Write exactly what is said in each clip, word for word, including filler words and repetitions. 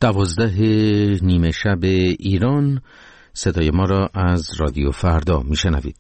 دوازده نیمه شب ایران. صدای ما را از رادیو فردا میشنوید.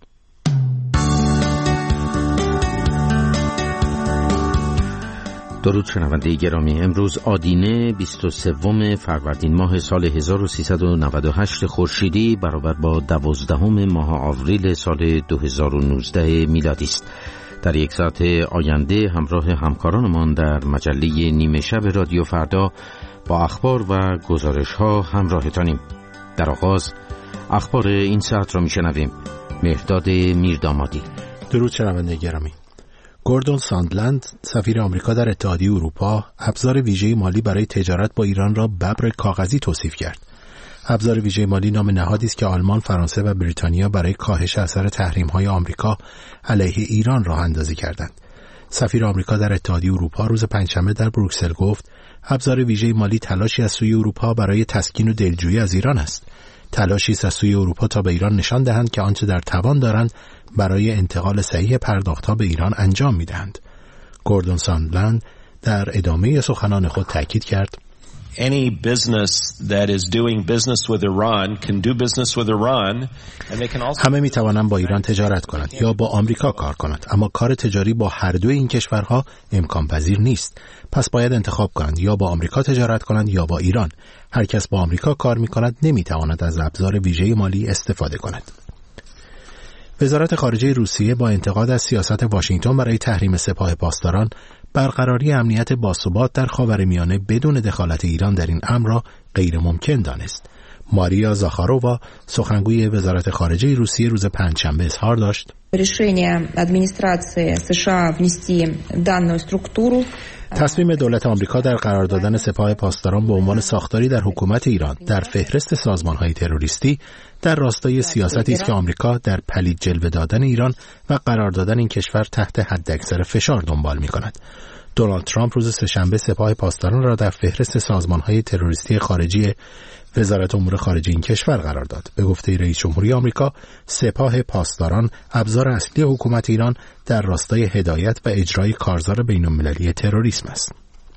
درود شنونده گرامی، امروز آدینه بیست و سوم فروردین ماه سال هزار و سیصد و نود و هشت خورشیدی برابر با دوازدهم ماه آوریل سال دو هزار و نوزده میلادی است. در یک ساعت آینده همراه همکارانمان در مجله نیمه شب رادیو فردا با اخبار و گزارش ها همراهتانیم. در آغاز اخبار این ساعت را میشنویم. مهرداد میردامادی. درود شنونده گرامی. گوردون ساندلند سفیر آمریکا در اتحادیه اروپا ابزار ویژه مالی برای تجارت با ایران را ببر کاغذی توصیف کرد. ابزار ویژه مالی نام نهادی است که آلمان، فرانسه و بریتانیا برای کاهش اثر تحریم‌های آمریکا علیه ایران راه اندازی کردند. سفیر آمریکا در اتحادیه اروپا روز پنجشنبه در بروکسل گفت ابزار ویژه مالی تلاشی از سوی اروپا برای تسکین و دلجویی از ایران است. تلاشی است از سوی اروپا تا به ایران نشان دهند که آنچه در توان دارند برای انتقال صحیح پرداخت‌ها به ایران انجام می‌دهند. گوردون ساندلند در ادامه سخنان خود تاکید کرد Any business that is doing business with Iran can do business with Iran and they can also همه می‌توانند با ایران تجارت کنند یا با آمریکا کار کنند، اما کار تجاری با هر دوی این کشورها امکان پذیر نیست. پس باید انتخاب کنند یا با آمریکا تجارت کنند یا با ایران. هر کس با آمریکا کار می‌کند نمی‌تواند از ابزار ویژه مالی استفاده کند. وزارت خارجه روسیه با انتقاد از سیاست واشنگتن برای تحریم سپاه پاسداران، برقراری امنیت باثبات در خاورمیانه بدون دخالت ایران در این امر را غیر ممکن دانست. ماریا زاخارووا سخنگوی وزارت خارجه روسیه روز پنجشنبه اظهار داشت تصمیم دولت آمریکا در قرار دادن سپاه پاسداران به عنوان ساختاری در حکومت ایران در فهرست سازمان‌های تروریستی در راستای سیاستی است که آمریکا در پلید جلوه دادن ایران و قرار دادن این کشور تحت حداکثر فشار دنبال می‌کند. دونالد ترامپ روز سه‌شنبه سپاه پاسداران را در فهرست سازمان‌های تروریستی خارجی وزارت امور خارجه این کشور قرار داد. به گفته رئیس جمهوری آمریکا، سپاه پاسداران ابزار اصلی حکومت ایران در راستای هدایت و اجرای کارزار بین‌المللی تروریسم است.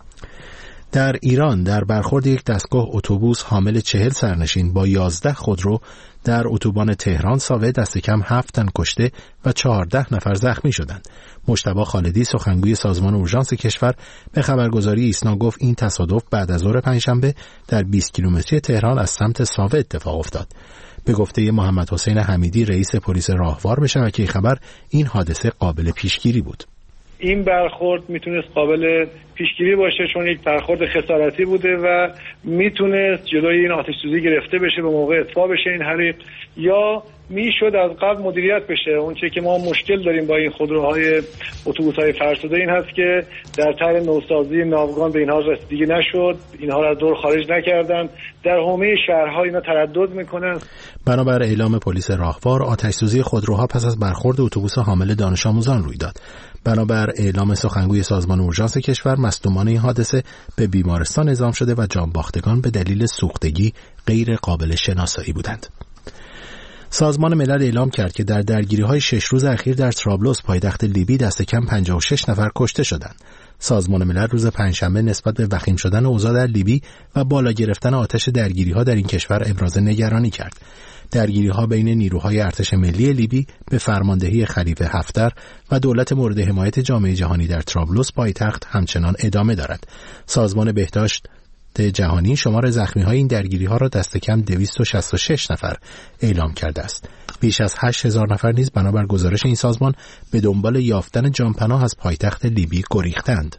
در ایران در برخورد یک دستگاه اتوبوس حامل چهل سرنشین با یازده خودرو در اتوبان تهران ساوه دست کم هفت تن کشته و چهارده نفر زخمی شدند. مجتبی خالدی سخنگوی سازمان اورژانس کشور به خبرگزاری ایسنا گفت این تصادف بعد از ظهر پنجشنبه در بیست کیلومتری تهران از سمت ساوه اتفاق افتاد. به گفته محمد حسین حمیدی رئیس پلیس راهوار به شبکه خبر، این حادثه قابل پیشگیری بود. این برخورد میتونست قابل پیشگیری باشه چون یک برخورد خسارتی بوده و میتونست جلوی این آتش سوزی گرفته بشه، به موقع اطفاء بشه این حریق، یا میشد از قبل مدیریت بشه. اون چیزی که ما مشکل داریم با این خودروهای اتوبوس‌های فرسوده این هست که در طرح نوسازی ناوگان به اینها رسیدگی نشد، اینها را دور خارج نکردن، در حومه شهرها اینا تردد میکنن. بنابر اعلام پلیس راهوار، آتش سوزی خودروها پس از برخورد اتوبوس حامل دانش آموزان روی داد. بنابر اعلام سخنگوی سازمان اورژانس کشور، مصدومان این حادثه به بیمارستان اعزام شده و جانباختگان به دلیل سوختگی غیر قابل شناسایی بودند. سازمان ملل اعلام کرد که در درگیری‌های شش روز اخیر در طرابلس پایتخت لیبی دست کم پنجاه و شش نفر کشته شدند. سازمان ملل روز پنجشنبه نسبت به وخیم شدن اوضاع در لیبی و بالا گرفتن آتش درگیری‌ها در این کشور ابراز نگرانی کرد. درگیری‌ها بین نیروهای ارتش ملی لیبی به فرماندهی خلیفه حفتر و دولت مورد حمایت جامعه جهانی در طرابلس پایتخت همچنان ادامه دارد. سازمان بهداشت جهانی شمار زخمی‌های این درگیری‌ها را دست کم دویست و شصت و شش نفر اعلام کرده است. بیش از هشت هزار نفر نیز بنابر گزارش این سازمان به دنبال یافتن جانپناه از پایتخت لیبی گریختند.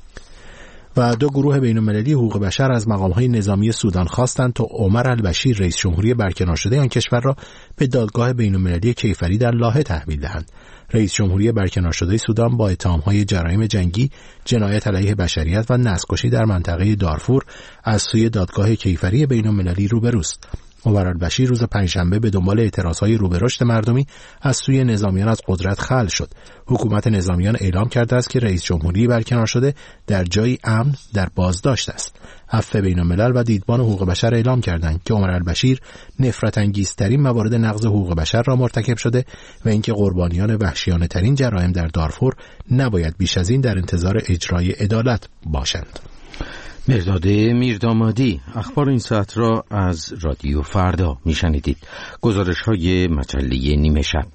و دو گروه بین‌المللی حقوق بشر از مقام‌های نظامی سودان خواستند تا عمر البشیر رئیس جمهوری برکنار شده آن کشور را به دادگاه بین‌المللی کیفری در لاهه تحویل دهند. رئیس جمهوری برکنار شده سودان با اتهام‌های جرایم جنگی، جنایت علیه بشریت و نسل‌کشی در منطقه دارفور از سوی دادگاه کیفری بین‌المللی روبروست. عمر البشیر روز پنجشنبه به دنبال اعتراضهای رو به رشد مردمی از سوی نظامیان از قدرت خلع شد. حکومت نظامیان اعلام کرده است که رئیس جمهوری برکنار شده در جایی امن در بازداشت است. عفو بین‌الملل و دیدبان حقوق بشر اعلام کردند که عمر البشیر نفرت انگیزترین موارد نقض حقوق بشر را مرتکب شده و اینکه قربانیان وحشیانه ترین جرایم در دارفور نباید بیش از این در انتظار اجرای عدالت باشند. مرداد میردامادی. اخبار این ساعت را از رادیو فردا میشنیدید. گزارش های مجله نیمه شب.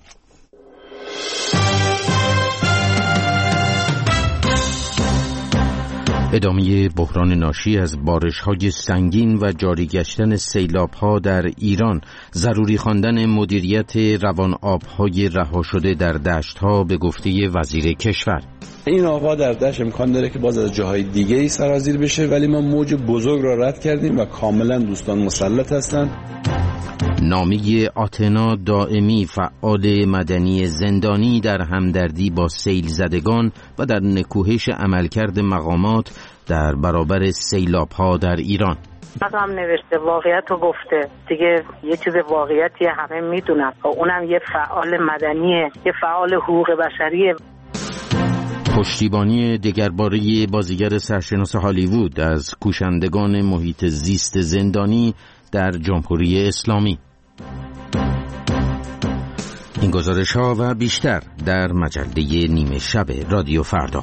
ادامه بحران ناشی از بارش‌های سنگین و جاری گشتن سیلاب‌ها در ایران، ضروری خواندن مدیریت روان آب‌های رها شده در دشت‌ها به گفته وزیر کشور. این آب‌ها در دشت امکان داره که باز از جاهای دیگه‌ای سرازیر بشه، ولی ما موج بزرگ را رد کردیم و کاملا دوستان مسلط هستند. نامی آتنا دائمی، فعال مدنی زندانی، در همدردی با سیل زدگان و در نکوهش عملکرد مقامات در برابر سیلاب‌ها در ایران. هم نوشته واقعیت رو گفته دیگه، یه چیز واقعیتی همه میدونن، اونم یه فعال مدنیه، یه فعال حقوق بشریه. پشتیبانی دگرباره بازیگر سرشناس هالیوود از کوشندگان محیط زیست زندانی در جمهوری اسلامی. این گزارش ها و بیشتر در مجله نیمه شب رادیو فردا.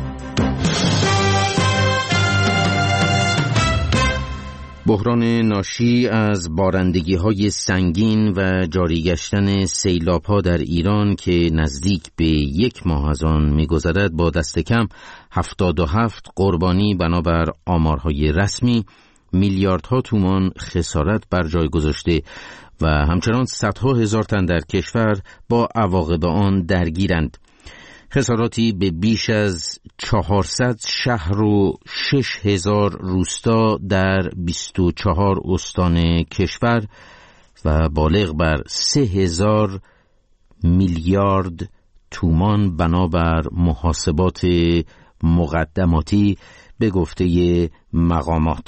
بحران ناشی از بارندگی های سنگین و جاری گشتن سیلاب ها در ایران که نزدیک به یک ماه از آن می‌گذرد، با دست کم هفتاد و هفت قربانی بنابر آمارهای رسمی، میلیاردها تومان خسارت بر جای گذاشته و همچنان صدها هزار تن در کشور با عواقب آن درگیرند. خساراتی به بیش از چهارصد شهر و شش هزار روستا در بیست و چهار استان کشور و بالغ بر سه هزار میلیارد تومان بنابر محاسبات مقدماتی به گفته مقامات.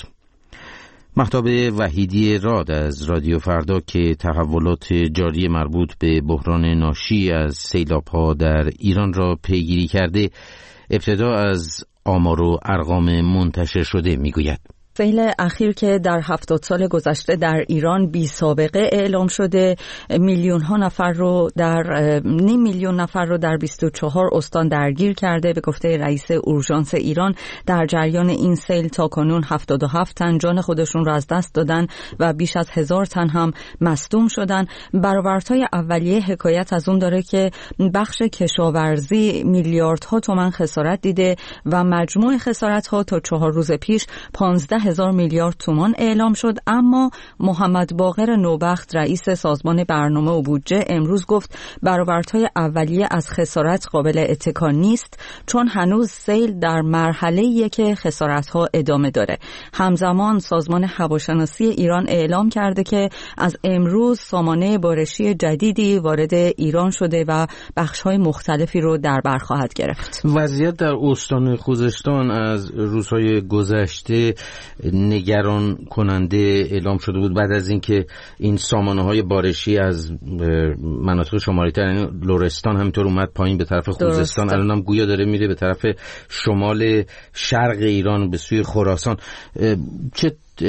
مهتاب وحیدی راد از رادیو فردا که تحولات جاری مربوط به بحران ناشی از سیلاب‌ها در ایران را پیگیری کرده، ابتدا از آمار و ارقام منتشر شده میگوید. سیل اخیر که در هفتاد سال گذشته در ایران بی سابقه اعلام شده، میلیون ها نفر رو در نیم میلیون نفر رو در بیست و چهار استان درگیر کرده. به گفته رئیس اورژانس ایران، در جریان این سیل تا کنون هفتاد و هفت تن جان خودشون رو از دست دادن و بیش از هزار تن هم مصدوم شدن. برآوردهای اولیه حکایت از اون داره که بخش کشاورزی میلیاردها تومان خسارت دیده و مجموع خسارت ها تا چهار روز پیش پانزده هزار میلیارد تومان اعلام شد. اما محمد باقر نوبخت، رئیس سازمان برنامه و بودجه، امروز گفت برآوردهای اولیه از خسارت قابل اتکا نیست، چون هنوز سیل در مرحله‌ایه که خسارت‌ها ادامه داره. همزمان سازمان هواشناسی ایران اعلام کرده که از امروز سامانه بارشی جدیدی وارد ایران شده و بخش‌های مختلفی رو در بر خواهد گرفت. وضعیت در استان خوزستان از روزهای گذشته نگران کننده اعلام شده بود بعد از اینکه این سامانه‌های بارشی از مناطق شمالی‌تر، یعنی لرستان همینطور اومد پایین به طرف خوزستان، الان هم گویا داره میره به طرف شمال شرق ایران به سوی خراسان. چه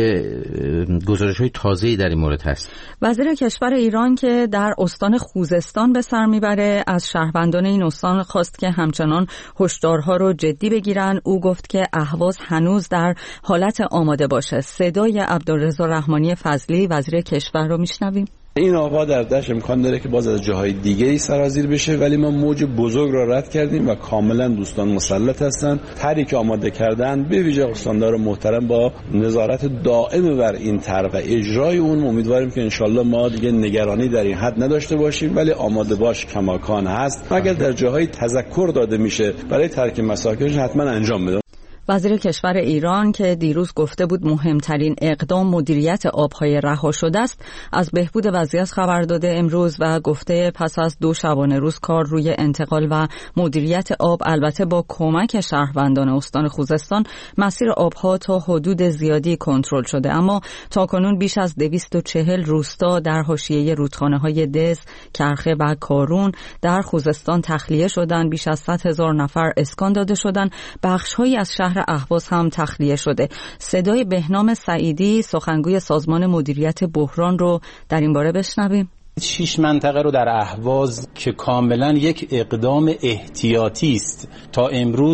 گزارش‌های تازه‌ای در این مورد هست؟ وزیر کشور ایران که در استان خوزستان به سر میبره، از شهروندان این استان خواست که همچنان هشدارها رو جدی بگیرن. او گفت که اهواز هنوز در حالت آماده باشه. صدای عبدالرضا رحمانی فضلی وزیر کشور رو میشنویم. این آب‌ها در دشت امکان داره که باز از جاهای دیگه‌ای سرازیر بشه، ولی ما موج بزرگ را رد کردیم و کاملا دوستان مسلط هستند. طرحی که آماده کردن، به ویژه استاندار محترم، با نظارت دائم بر این طرح و اجرای اون، امیدواریم که انشالله ما دیگه نگرانی در این حد نداشته باشیم، ولی آماده باش کماکان هست. اگر در جاهای تذکر داده میشه برای ترک مساکنش، حتما انجام بده. وزیر کشور ایران که دیروز گفته بود مهمترین اقدام مدیریت آبهای رها شده است، از بهبود وضعیت خبر داده امروز و گفته پس از دو شبانه روز کار روی انتقال و مدیریت آب، البته با کمک شهروندان استان خوزستان، مسیر آبها تا حدود زیادی کنترل شده. اما تاکنون بیش از دویست و چهل روستا در حاشیه رودخانه‌های دز، کرخه و کارون در خوزستان تخلیه شدند. بیش از صد هزار نفر اسکان داده شدند. بخش‌هایی از شهر اهواز هم تخلیه شده. صدای بهنام سعیدی، سخنگوی سازمان مدیریت بحران، رو در این باره بشنویم. شش منطقه رو در اهواز که کاملا یک اقدام احتیاطی است تا امروز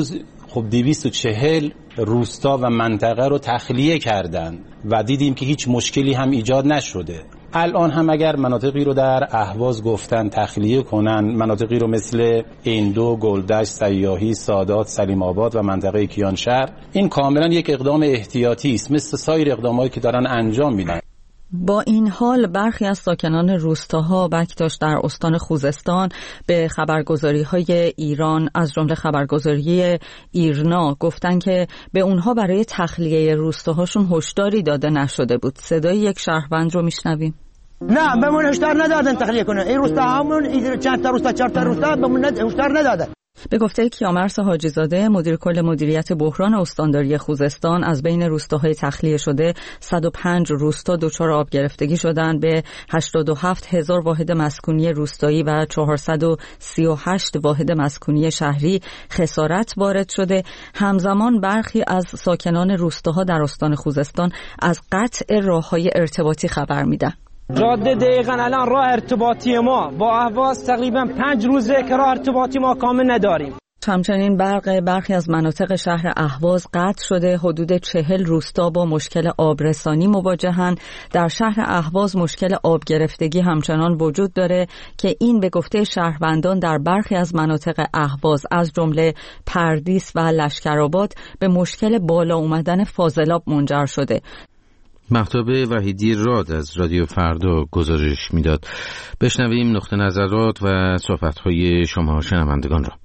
خب دویست و چهل روستا و منطقه رو تخلیه کردن و دیدیم که هیچ مشکلی هم ایجاد نشده. الان هم اگر مناطقی رو در اهواز گفتن تخلیه کنن، مناطقی رو مثل ایندو، گلدشت، سیاحی، سادات، سلیم آباد و منطقه کیانشهر، این کاملا یک اقدام احتیاطی است مثل سایر اقداماتی که دارن انجام میدن. با این حال برخی از ساکنان روستاها بکتاش در استان خوزستان به خبرگزاری‌های ایران از جمله خبرگزاری ایرنا گفتن که به اونها برای تخلیه روستاهاشون هشداری داده نشده بود. صدای یک شهروند رو میشنویم. نه بهمون هشدار ندادن تخلیه کنن. این روستا همون چند تا روستا چهار تا روستا بهمون هشدار ندادن. به گفته کیامرث حاجی زاده مدیر کل مدیریت بحران استانداری خوزستان، از بین روستاهای تخلیه شده صد و پنج روستا دچار آب گرفتگی شدند، به هشتاد و هفت هزار واحد مسکونی روستایی و چهارصد و سی و هشت واحد مسکونی شهری خسارت وارد شده. همزمان برخی از ساکنان روستاها در استان خوزستان از قطع راههای ارتباطی خبر میدن. جاده دقیقاً الان راه ارتباطی ما با اهواز تقریباً پنج روزه که راه ارتباطی ما کامل نداریم. همچنین برق برخی از مناطق شهر اهواز قطع شده. حدود چهل روستا با مشکل آبرسانی مواجهند. در شهر اهواز مشکل آب گرفتگی همچنان وجود داره که این به گفته شهروندان در برخی از مناطق اهواز از جمله پردیس و لشکرآباد به مشکل بالا اومدن فاضلاب منجر شده. مهتاب وحیدی راد از رادیو فردا گزارش میداد. بشنویم نقطه نظرات و صحبت‌های شما شنوندگان را.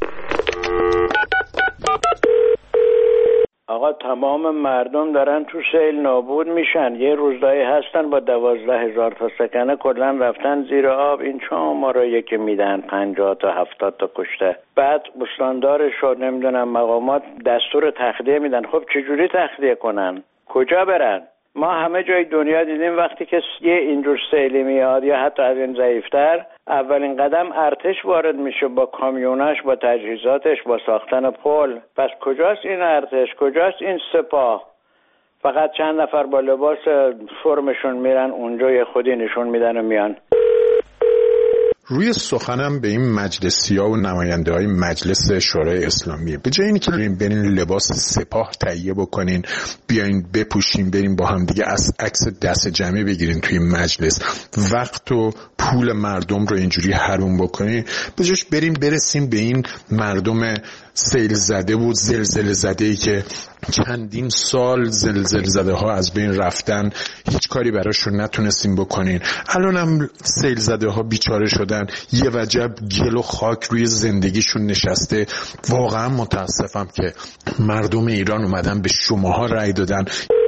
آقا تمام مردم دارن تو سیل نابود میشن. یه روزایی هستن با دوازده هزار تا سکنه کلن رفتن زیر آب. این چه آمارایی که میدن پنجاه تا هفتاد تا کشته. بعد استاندارش رو نمیدونم مقامات دستور تخلیه میدن. خب چجوری تخلیه کنن؟ کجا برن؟ ما همه جای دنیا دیدیم وقتی که یه اینجور سیلی میاد یا حتی از این ضعیفتر، اولین قدم ارتش وارد میشه با کامیوناش، با تجهیزاتش، با ساختن پل. پس کجاست این ارتش؟ کجاست این سپاه؟ فقط چند نفر با لباس فرمشون میرن اونجا، یه خودی نشون میدن و میان. روی سخنم به این مجلسی‌ها و نماینده‌های مجلس شورای اسلامیه، به جای اینکه برین لباس سپاه تهیه بکنین بیاین بپوشین بریم با هم دیگه از عکس دست جمعی بگیرین توی مجلس، وقت و پول مردم رو اینجوری حروم بکنین، به جاش بریم برسیم به این مردم سیل زده و زلزله زده ای که چندین سال زلزله زده ها از بین رفتن، هیچ کاری براشون نتونستیم بکنین. الان هم سیل زده ها بیچاره شدن، یه وجب گل و خاک روی زندگیشون نشسته. واقعا متاسفم که مردم ایران اومدن به شماها رأی دادن.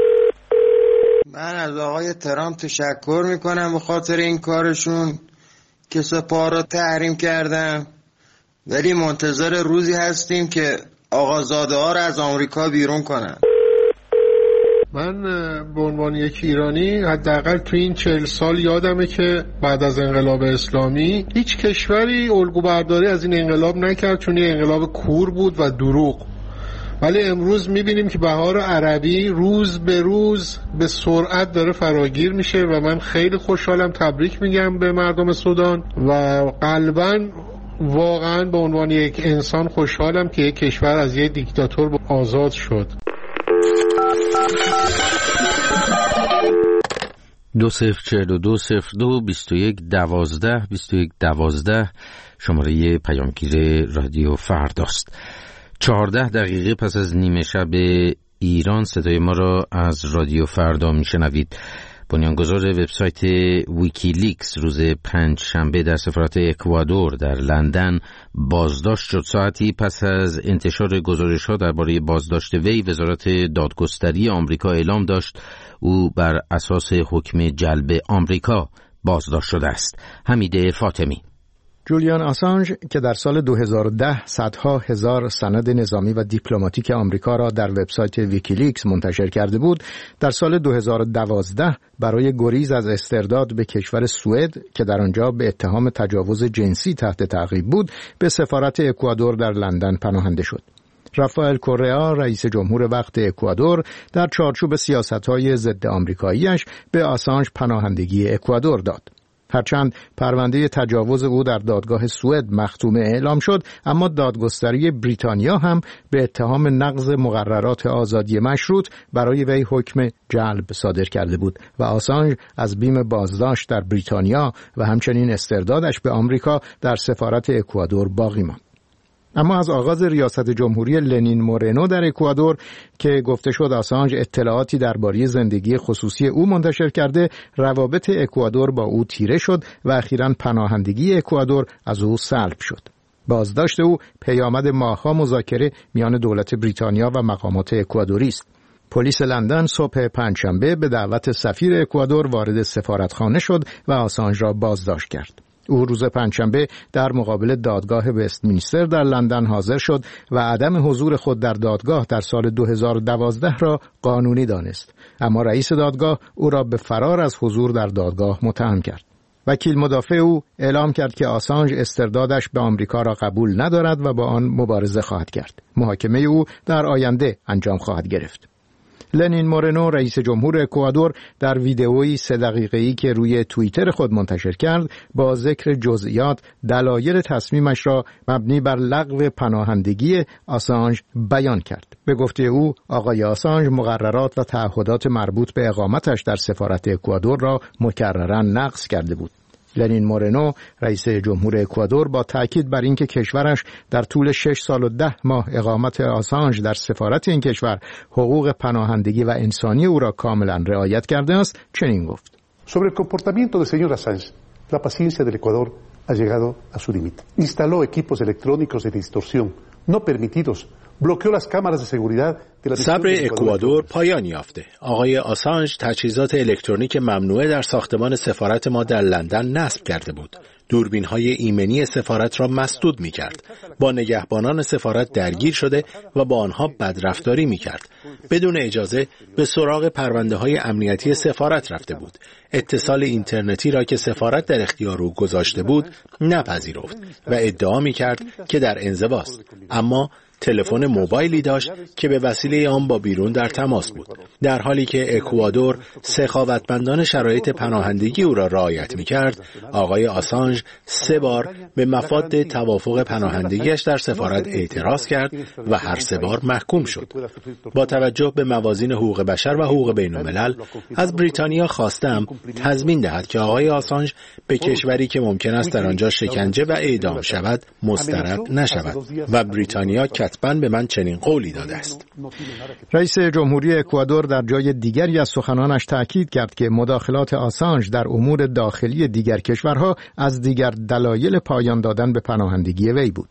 من از آقای ترامپ تشکر میکنم به خاطر این کارشون که سپاه را تحریم کردن، ولی منتظر روزی هستیم که آقازاده ها را از آمریکا بیرون کنن. من به عنوان یک ایرانی حداقل تو این چهل سال یادمه که بعد از انقلاب اسلامی هیچ کشوری الگو برداری از این انقلاب نکرد، چون این انقلاب کور بود و دروغ. ولی امروز میبینیم که بهار عربی روز به روز به سرعت داره فراگیر میشه و من خیلی خوشحالم، تبریک میگم به مردم سودان و قلباً واقعا به عنوان یک انسان خوشحالم که یک کشور از یک دیکتاتور آزاد شد. دو صفر چهل و دو صفر دو بیست و یک دوازده بیست و یک دوازده شماره پیامگیر رادیو فرداست. چهارده دقیقه پس از نیمه شب ایران صدای ما را از رادیو فردا میشنوید. بنیانگذار وبسایت ویکیلیکس روز پنج شنبه در سفارت اکوادور در لندن بازداشت شد. ساعتی پس از انتشار گزارش‌ها درباره بازداشت وی، وزارت دادگستری آمریکا اعلام داشت او بر اساس حکم جلب آمریکا بازداشت شده است. حمید فاطمی. جولیان آسانژ که در سال دو هزار و ده صدها هزار سند نظامی و دیپلماتیک آمریکا را در وبسایت ویکیلیکس منتشر کرده بود، در سال دو هزار و دوازده برای گریز از استرداد به کشور سوئد که در آنجا به اتهام تجاوز جنسی تحت تعقیب بود، به سفارت اکوادور در لندن پناهنده شد. رافائل کوریا رئیس جمهور وقت اکوادور در چارچوب سیاست‌های ضد آمریکایی‌اش به آسانژ پناهندگی اکوادور داد. هرچند پرونده تجاوز او در دادگاه سوئد مختومه اعلام شد، اما دادگستری بریتانیا هم به اتهام نقض مقررات آزادی مشروط برای وی حکم جلب صادر کرده بود و آسانژ از بیم بازداشت در بریتانیا و همچنین استردادش به آمریکا در سفارت اکوادور باقی ماند. اما از آغاز ریاست جمهوری لنین مورنو در اکوادور که گفته شد آسانژ اطلاعاتی درباره زندگی خصوصی او منتشر کرده، روابط اکوادور با او تیره شد و اخیراً پناهندگی اکوادور از او سلب شد. بازداشت او پیامد ماه‌ها مذاکره میان دولت بریتانیا و مقامات اکوادوری است. پلیس لندن صبح پنجشنبه به دعوت سفیر اکوادور وارد سفارتخانه شد و آسانژ را بازداشت کرد. او روز پنجشنبه در مقابل دادگاه وستمینستر در لندن حاضر شد و عدم حضور خود در دادگاه در سال دو هزار و دوازده را قانونی دانست، اما رئیس دادگاه او را به فرار از حضور در دادگاه متهم کرد. وکیل مدافع او اعلام کرد که آسانژ استردادش به آمریکا را قبول ندارد و با آن مبارزه خواهد کرد. محاکمه او در آینده انجام خواهد گرفت. لنین مورنو رئیس جمهور اکوادور در ویدئویی سه دقیقه‌ای که روی توییتر خود منتشر کرد با ذکر جزئیات دلایل تصمیمش را مبنی بر لغو پناهندگی آسانژ بیان کرد. به گفته او آقای آسانژ مقررات و تعهدات مربوط به اقامتش در سفارت اکوادور را مکرراً نقض کرده بود. لنین مورنو رئیس جمهور اکوادور با تاکید بر اینکه کشورش در طول شش سال و ده ماه اقامت آسانژ در سفارت این کشور حقوق پناهندگی و انسانی او را کاملا رعایت کرده است چنین گفت: Sobre el comportamiento del señor Assange, la paciencia del Ecuador ha llegado a su límite. Instaló equipos electrónicos de distorsión no permitidos. صبر اکوادور پایان یافته. آقای آسانژ تجهیزات الکترونیک ممنوعه در ساختمان سفارت ما در لندن نصب کرده بود. دوربین‌های ایمنی سفارت را مسدود می‌کرد. با نگهبانان سفارت درگیر شده و با آنها بدرفتاری می‌کرد. بدون اجازه به سراغ پرونده‌های امنیتی سفارت رفته بود. اتصال اینترنتی را که سفارت در اختیار او گذاشته بود نپذیرفت و ادعا می‌کرد که در انزواست. اما تلفن موبایلی داشت که به وسیله آن با بیرون در تماس بود. در حالی که اکوادور سخاوتمندانه شرایط پناهندگی او را رعایت می‌کرد، آقای آسانژ سه بار به مفاد توافق پناهندگیش در سفارت اعتراض کرد و هر سه بار محکوم شد. با توجه به موازین حقوق بشر و حقوق بین‌الملل از بریتانیا خواستم تضمین دهد که آقای آسانژ به کشوری که ممکن است در آنجا شکنجه و اعدام شود مسترد نشود و بریتانیا کتباً به من چنین قولی داده است. رئیس جمهوری اکوادور در جای دیگری از سخنانش تاکید کرد که مداخلات آسانژ در امور داخلی دیگر کشورها از دیگر دلایل پایان دادن به پناهندگی وی بود.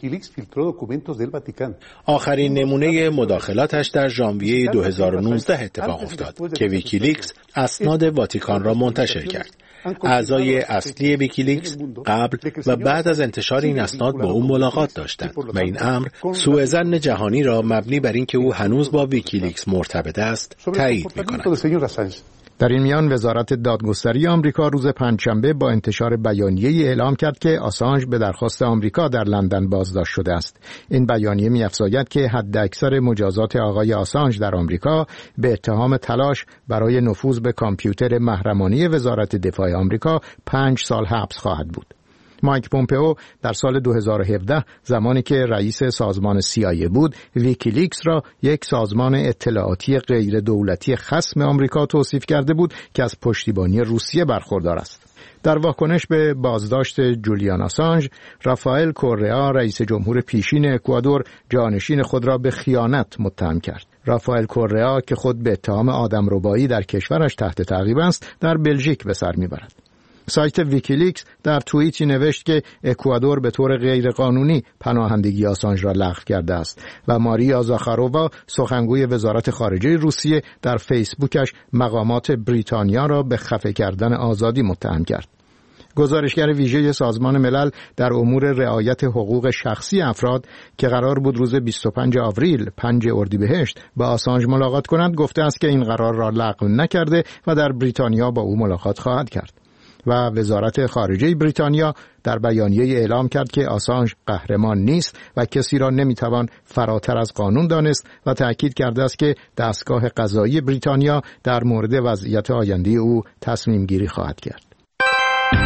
آخرین نمونه مداخلاتش در ژانویه دو هزار و نوزده اتفاق افتاد که ویکیلیکس اسناد واتیکان را منتشر کرد. اعضای اصلی ویکیلیکس قبل و بعد از انتشار این اسناد با او ملاقات داشتند و این امر سوء ظن جهانی را مبنی بر اینکه او هنوز با ویکیلیکس مرتبط است تایید می‌کند. در این میان وزارت دادگستری آمریکا روز پنجشنبه با انتشار بیانیه‌ای اعلام کرد که آسانژ به درخواست آمریکا در لندن بازداشت شده است. این بیانیه می‌افزاید که حداکثر مجازات آقای آسانژ در آمریکا به اتهام تلاش برای نفوذ به کامپیوتر محرمانه وزارت دفاع آمریکا پنج سال حبس خواهد بود. مایک پومپئو در سال دو هزار و هفده زمانی که رئیس سازمان سی آی ای بود، ویکیلیکس را یک سازمان اطلاعاتی غیر دولتی خصم آمریکا توصیف کرده بود که از پشتیبانی روسیه برخوردار است. در واکنش به بازداشت جولیان آسانژ، رافائل کورریا رئیس جمهور پیشین اکوادور جانشین خود را به خیانت متهم کرد. رافائل کورریا که خود به اتهام آدمربایی در کشورش تحت تعقیب است، در بلژیک به سر میبرد. سایت ویکیلیکس در توییتی نوشت که اکوادور به طور غیرقانونی پناهندگی آسانژ را لغو کرده است و ماریا زاخارووا سخنگوی وزارت خارجه روسیه در فیسبوکش مقامات بریتانیا را به خفه کردن آزادی متهم کرد. گزارشگر ویژه سازمان ملل در امور رعایت حقوق شخصی افراد که قرار بود روز بیست و پنجم آوریل پنجم اردیبهشت با آسانژ ملاقات کند گفته است که این قرار را لغو نکرده و در بریتانیا با او ملاقات خواهد کرد. و وزارت خارجه بریتانیا در بیانیه اعلام کرد که آسانژ قهرمان نیست و کسی را نمیتوان فراتر از قانون دانست و تأکید کرده است که دستگاه قضایی بریتانیا در مورد وضعیت آینده او تصمیم گیری خواهد کرد.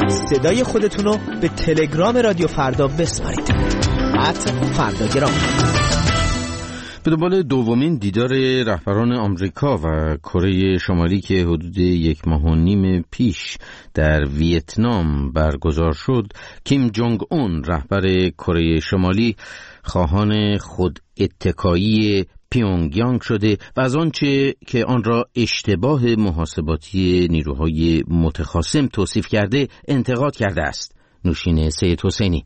صدای خودتون رو به تلگرام رادیو فردا بسپارید. ات فرداگرام. به دنبال دومین دیدار رهبران آمریکا و کره شمالی که حدود یک ماه و نیم پیش در ویتنام برگزار شد، کیم جونگ اون رهبر کره شمالی خواهان خود اتکایی پیونگیانگ شده و از آنچه که آن را اشتباه محاسباتی نیروهای متخاصم توصیف کرده انتقاد کرده است. نوشین سید حسینی.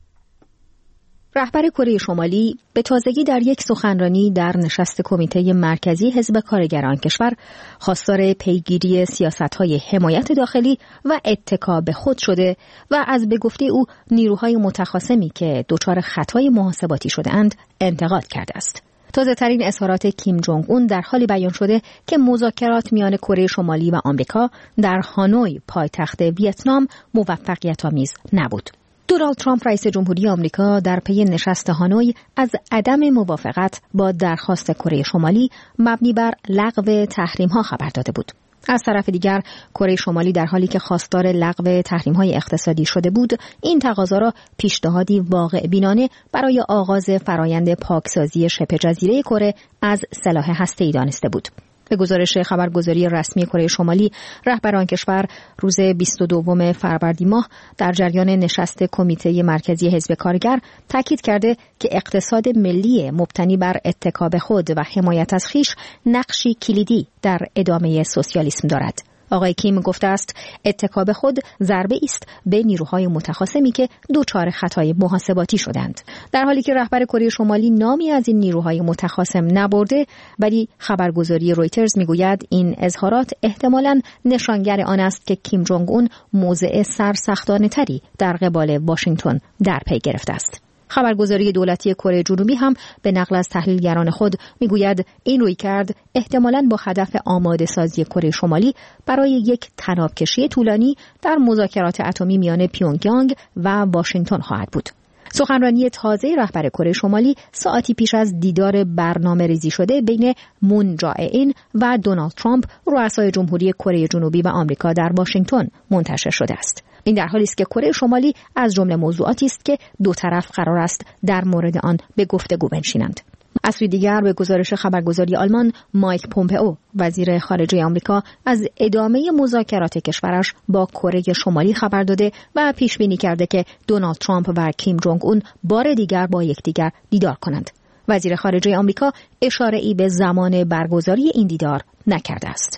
رهبر کره شمالی به تازگی در یک سخنرانی در نشست کمیته مرکزی حزب کارگران کشور خواستار پیگیری سیاست‌های حمایت داخلی و اتکا به خود شده و از به گفته او نیروهای متخاصمی که دچار خطای محاسباتی شده‌اند انتقاد کرده است. تازه ترین اظهارات کیم جونگ اون در حالی بیان شده که مذاکرات میان کره شمالی و آمریکا در هانوی پایتخت ویتنام موفقیت‌آمیز نبود. دونالد ترامپ رئیس جمهوری آمریکا در پی نشست هانوی از عدم موافقت با درخواست کره شمالی مبنی بر لغو تحریم‌ها خبر داده بود. از طرف دیگر کره شمالی در حالی که خواستار لغو تحریم‌های اقتصادی شده بود، این تقاضا را پیشنهادی واقع بینانه برای آغاز فرایند پاکسازی شبه جزیره کره از سلاح هسته‌ای دانسته بود. به گزارش خبرگزاری رسمی کره شمالی، رهبران کشور روز بیست و دوم فروردین ماه در جریان نشست کمیته مرکزی حزب کارگر تاکید کرده که اقتصاد ملی مبتنی بر اتکا به خود و حمایت از خویش نقشی کلیدی در ادامه سوسیالیسم دارد. آقای کیم گفته است اتکا به خود ضربه است به نیروهای متخاصمی که دچار خطای محاسباتی شدند. در حالی که رهبر کره شمالی نامی از این نیروهای متخاصم نبرده، ولی خبرگزاری رویترز میگوید این اظهارات احتمالاً نشانگر آن است که کیم جونگ اون موضع سرسختانه تری در قبال واشنگتن در پی گرفته است. خبرگزاری دولتی کره جنوبی هم به نقل از تحلیلگران خود میگوید این رویکرد احتمالاً با هدف آماده سازی کره شمالی برای یک تنابکشی طولانی در مذاکرات اتمی میان پیونگیانگ و واشنگتن خواهد بود. سخنرانی تازه رهبر کره شمالی ساعتی پیش از دیدار برنامه ریزی شده بین مون جائین و دونالد ترامپ رؤسای جمهوری کره جنوبی و آمریکا در واشنگتن منتشر شده است. این در حالی است که کره شمالی از جمله موضوعاتی است که دو طرف قرار است در مورد آن به گفتگو بنشینند. از سوی دیگر به گزارش خبرگزاری آلمان، مایک پومپئو وزیر خارجه آمریکا از ادامه مذاکرات کشورش با کره شمالی خبر داده و پیش بینی کرده که دونالد ترامپ و کیم جونگ اون بار دیگر با یکدیگر دیدار کنند. وزیر خارجه آمریکا اشاره‌ای به زمان برگزاری این دیدار نکرده است.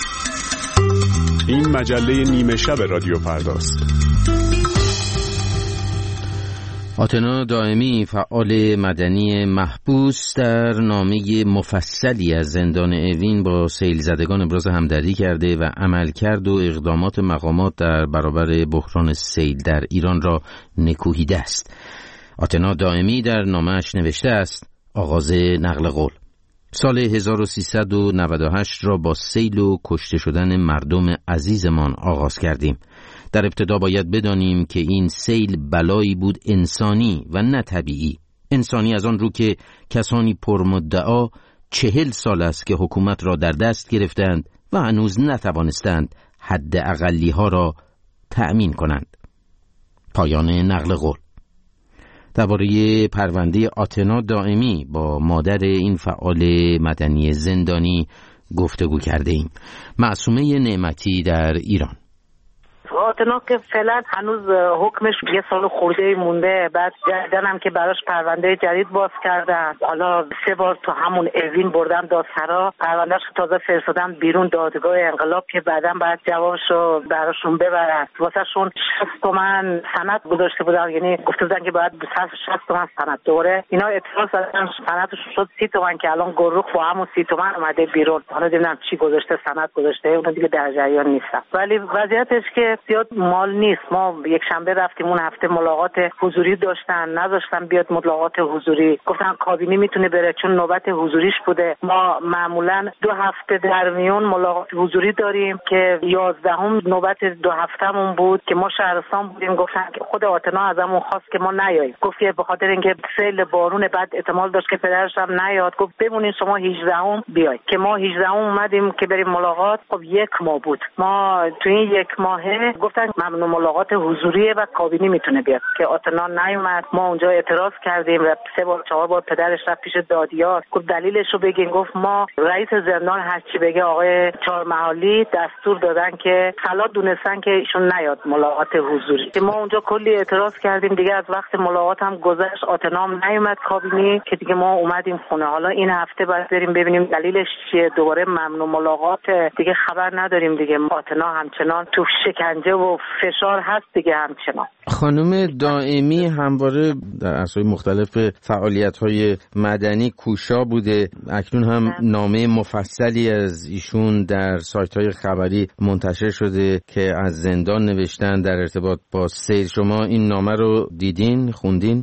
این مجله نیمه شب رادیو فرداست. آتنا دائمی، فعال مدنی محبوس، در نامه مفصلی از زندان اوین با سیل زدگان ابراز همدردی کرده و عملکرد و اقدامات مقامات در برابر بحران سیل در ایران را نکوهیده است. آتنا دائمی در نامه‌اش نوشته است: آغاز نقل قول. سال هزار و سیصد و نود و هشت را با سیل و کشته شدن مردم عزیزمان آغاز کردیم. در ابتدا باید بدانیم که این سیل بلایی بود انسانی و نه طبیعی. انسانی از آن رو که کسانی پرمدعا چهل سال است که حکومت را در دست گرفتند و هنوز نتوانستند حد اقلی ها را تأمین کنند. پایان نقل قول. درباره پرونده آتنا دائمی با مادر این فعال مدنی زندانی گفتگو کرده ایم. معصومه نعمتی در ایران. آتنا که فعلا هنوز حکمش یه سال خورده مونده، بعد جدیدن که براش پرونده جدید باز کردن. حالا سه بار تو همون اوین بردن دادسرا، پروندهش تازه فرستادن بیرون دادگاه انقلاب که بعداً بعد جوابشو براشون ببرن. واسهشون شصت تومن سند گذاشته بودن، یعنی گفته بودن که باید شصت تومن سند. دوره اینا اعتراض کردن، سندش شد سی تومن که الان گروخ با همون سی تومن اومده بیرون. حالا دیدم چی گذاشته، سند گذاشته، اون دیگه در جریان نیستن. ولی وضعیتش که زیاد مال نیست. ما یک شنبه رفتیم، اون هفته ملاقات حضوری داشتن، نذاشتن بیاد ملاقات حضوری. گفتن کابینه میتونه بره چون نوبت حضوریش بوده. ما معمولا دو هفته در میون ملاقات حضوری داریم که یازدهم نوبت دو هفتهمون بود که ما شهرستان بودیم. گفتن که خود آتنا ازمون خواست که ما نیاییم. گفت که به خاطر اینکه سیل بارون بعد احتمال داشت که پدرش هم نیاد، گفت بمونین شما هجدهم بیاید. که ما هجدهم اومدیم که بریم ملاقات. خب یک ماه بود. ما تو این یک ماهه گفتن ممنوع ملاقات حضوری و کابینی میتونه بیاد که آتنا نیومد. ما اونجا اعتراض کردیم و سه بار چهار بار پدرش رفت پیش دادیار، گفت دلیلش رو بگین. گفت ما رئیس زندان هر چی بگه آقای چهارمحالی دستور دادن که خلاص دونستن که ایشون نیاد ملاقات حضوری. که ما اونجا کلی اعتراض کردیم دیگه. از وقت ملاقات هم گذشت، آتنا هم نیومد کابینی که دیگه ما اومدیم خونه. حالا این هفته باید بریم ببینیم دلیلش چیه. دوباره ممنوع ملاقات دیگه خبر نداریم دیگه. آتنا همچنان تو شکنجه و فشار هست دیگه همچنان. خانم دائمی همواره در عرصه‌های مختلف فعالیت‌های مدنی کوشا بوده. اکنون هم نامه مفصلی از ایشون در سایت‌های خبری منتشر شده که از زندان نوشتن در ارتباط با سیر. شما این نامه رو دیدین، خوندین؟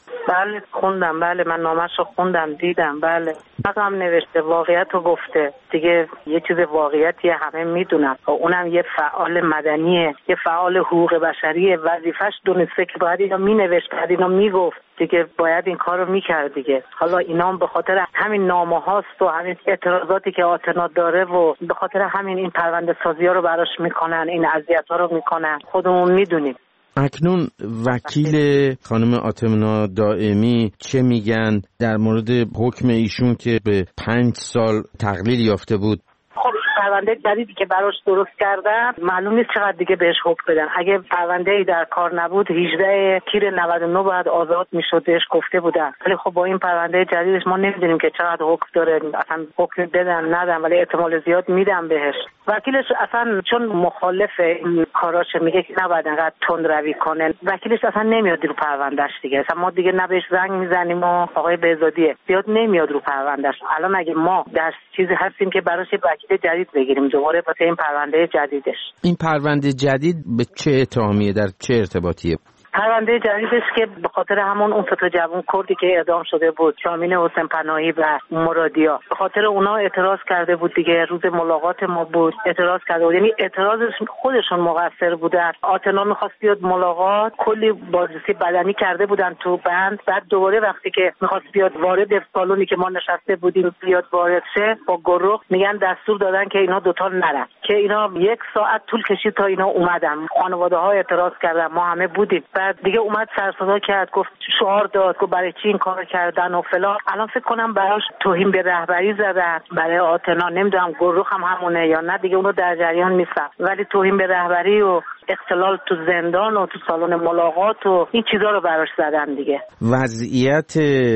بله خوندم، بله من نامش رو خوندم دیدم. بله هم نوشته، واقعیت رو گفته دیگه. یه چیز واقعیتیه، همه میدونن. اونم یه فعال مدنیه، یه فعال حقوق بشریه، وظیفش دونسته که باید اینا مینوشت، باید اینا میگفت دیگه، باید این کار رو میکرد دیگه. حالا اینا هم به خاطر همین نامه هاست و همین اعتراضاتی که آتنا داره و به خاطر همین این پرونده سازی ها رو براش میکنن، این اذیت ها رو میکنن، خودمون میدونیم. اکنون وکیل خانم آتنا دائمی چه میگن در مورد حکم ایشون که به پنج سال تقلیل یافته بود؟ خب پرونده جدیدی که براش درست کردن معلوم نیست چقدر دیگه بهش حکم بدن. اگه پرونده‌ای در کار نبود هجده تیر نود و نه بعد آزاد میشد بهش گفته بودن. ولی خب با این پرونده جدیدش ما نمیدونیم که چقدر حکم داره، اصلا حکم بدن ندن، ولی احتمال زیاد میدن بهش. وکیلش اصلا چون مخالف این کاراشه میگه که نباید انقدر تندروی کنه. وکیلش اصلا نمیاد رو پروندهش دیگه. اصلا ما دیگه نه بهش زنگ میزنیم و آقای بهزادیه زیاد نمیاد رو پروندهش. الان اگه ما در چیزی هستیم که براش وکیل جدید بگیریم دوباره واسه این پرونده جدیدش. این پرونده جدید به چه اتهامیه، در چه ارتباطیه؟ پرونده جدیدش که به خاطر همون اون سه جوان کردی که اعدام شده بود، شامین حسین پناهی و مرادیا، به خاطر اونا اعتراض کرده بود دیگه. روز ملاقات ما بود اعتراض کرده بود، یعنی اعتراضش خودشون مقصر بودن. آتنا می‌خواست بیاد ملاقات، کلی بازرسی بدنی کرده بودن تو بند. بعد دوباره وقتی که می‌خواست بیاد وارد سالونی که ما نشسته بودیم بیاد وارد شه، با گروه میگن دستور دادن که اینا دوتا نرن. که اینا یک ساعت طول کشید تا اینا اومدن. خانواده‌ها اعتراض کردن، ما همه بودیم. بعد دیگه اومد سر صدا کرد، گفت شعار داد، گفت برای چی این کار کردن و فلان. الان فکر کنم براش توهین به رهبری زدن برای آتنا، نمیدونم گروه هم همونه یا نه دیگه، اونو در جریان نیستم، ولی توهین به رهبری و اختلال تو زندان و تو سالن ملاقات و این چیزا رو براش زدن دیگه. وضعیت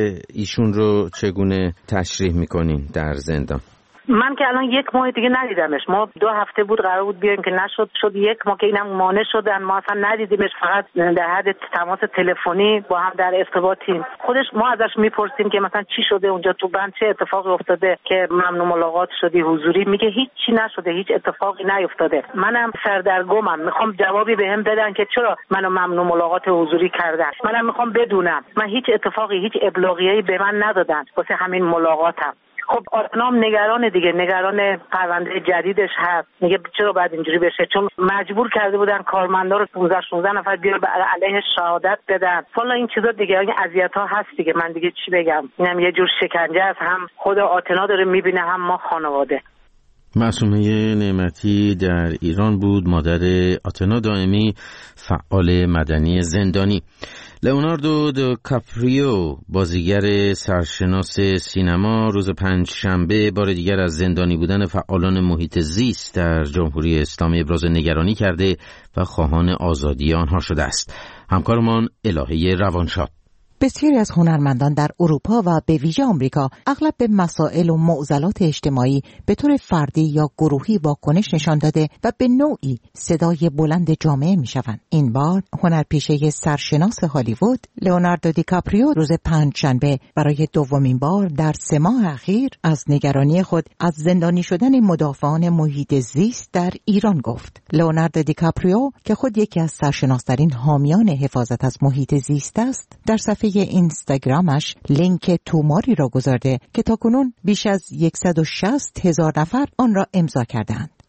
ایشون رو چگونه تشریح میکنین در زندان؟ من که الان یک ماه دیگه ندیدمش. ما دو هفته بود قرار بود بیایم که نشد، شد یک ماه که اینم مانع شدن، ما اصلا ندیدیمش. فقط در حد تماس تلفنی با هم در ارتباطیم. خودش ما ازش میپرسیم که مثلا چی شده اونجا تو بند، چه اتفاقی افتاده که ممنوع ملاقات شدی حضوری، میگه هیچ چی نشده، هیچ اتفاقی نیفتاده. منم سردرگمم، میخوام جوابی بهم بدن که چرا منو ممنوع ملاقات حضوری کردن. منم میخوام بدونم. من هیچ اتفاقی، هیچ ابلاغیه‌ای به من ندادن واسه همین ملاقاتم. خب آتنام نگران دیگه، نگران پرونده جدیدش هست. میگه چرا باید اینجوری بشه، چون مجبور کرده بودن کارمندا رو پانزده شانزده نفر بیار علیه شهادت بدن. والا این چیزا دیگه، این اذیت‌ها هست دیگه. من دیگه چی بگم، اینم یه جور شکنجه است، هم خود آتنا داره میبینه هم ما خانواده. معصومه نعمتی در ایران بود، مادر آتنا دائمی، فعال مدنی زندانی. لئوناردو دیکاپریو، بازیگر سرشناس سینما، روز پنج شنبه بار دیگر از زندانی بودن فعالان محیط زیست در جمهوری اسلامی ابراز نگرانی کرده و خواهان آزادی آنها شده است. همکارمان الهه روانشاد. بسیاری از هنرمندان در اروپا و به ویژه آمریکا اغلب به مسائل و معضلات اجتماعی به طور فردی یا گروهی واکنش نشان داده و به نوعی صدای بلند جامعه میشوند. این بار هنرپیشه سرشناس هالیوود لئوناردو دیکاپریو روز پنجشنبه برای دومین بار در سه ماه اخیر از نگرانی خود از زندانی شدن مدافعان محیط زیست در ایران گفت. لئوناردو دیکاپریو که خود یکی از سرشناس‌ترین حامیان حفاظت از محیط زیست است، در صفحه اینستاگرامش لینک توماری را گذارده که تاکنون بیش از صد و شصت هزار نفر آن را امضا کردند.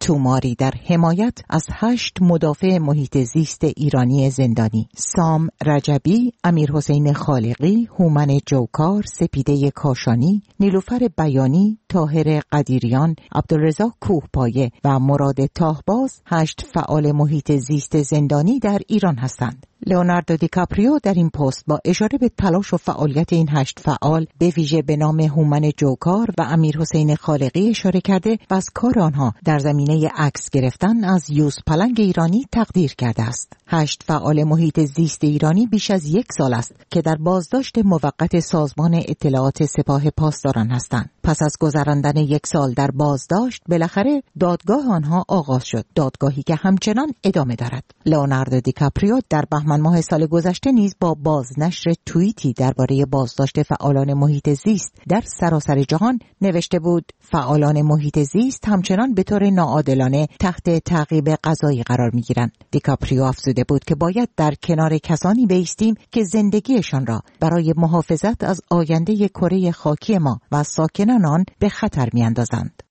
توماری در حمایت از هشت مدافع محیط زیست ایرانی زندانی: سام رجبی، امیرحسین خالقی، هومن جوکار، سپیده کاشانی، نیلوفر بیانی، طاهر قدیریان، عبدالرزاق کوهپایه و مراد تاهباز هشت فعال محیط زیست زندانی در ایران هستند. لئوناردو دیکاپریو در این پست با اشاره به تلاش و فعالیت این هشت فعال به ویژه به نام هومن جوکار و امیرحسین خالقی اشاره کرده و از کار آنها در زمینه عکس گرفتن از یوز پلنگ ایرانی تقدیر کرده است. هشت فعال محیط زیست ایرانی بیش از یک سال است که در بازداشت موقت سازمان اطلاعات سپاه پاسداران هستند. پس از گذراندن یک سال در بازداشت بالاخره دادگاه آنها آغاز شد، دادگاهی که همچنان ادامه دارد. لئوناردو دیکاپریو در بهمن ماه سال گذشته نیز با بازنشر توییتی درباره بازداشت فعالان محیط زیست در سراسر جهان نوشته بود: فعالان محیط زیست همچنان به طور ناعادلانه تحت تعقیب قضایی قرار می‌گیرند. دیکاپریو افزوده بود که باید در کنار کسانی بایستیم که زندگیشان را برای محافظت از آینده کره خاکی ما و ساکنان آن به خطر می‌اندازند.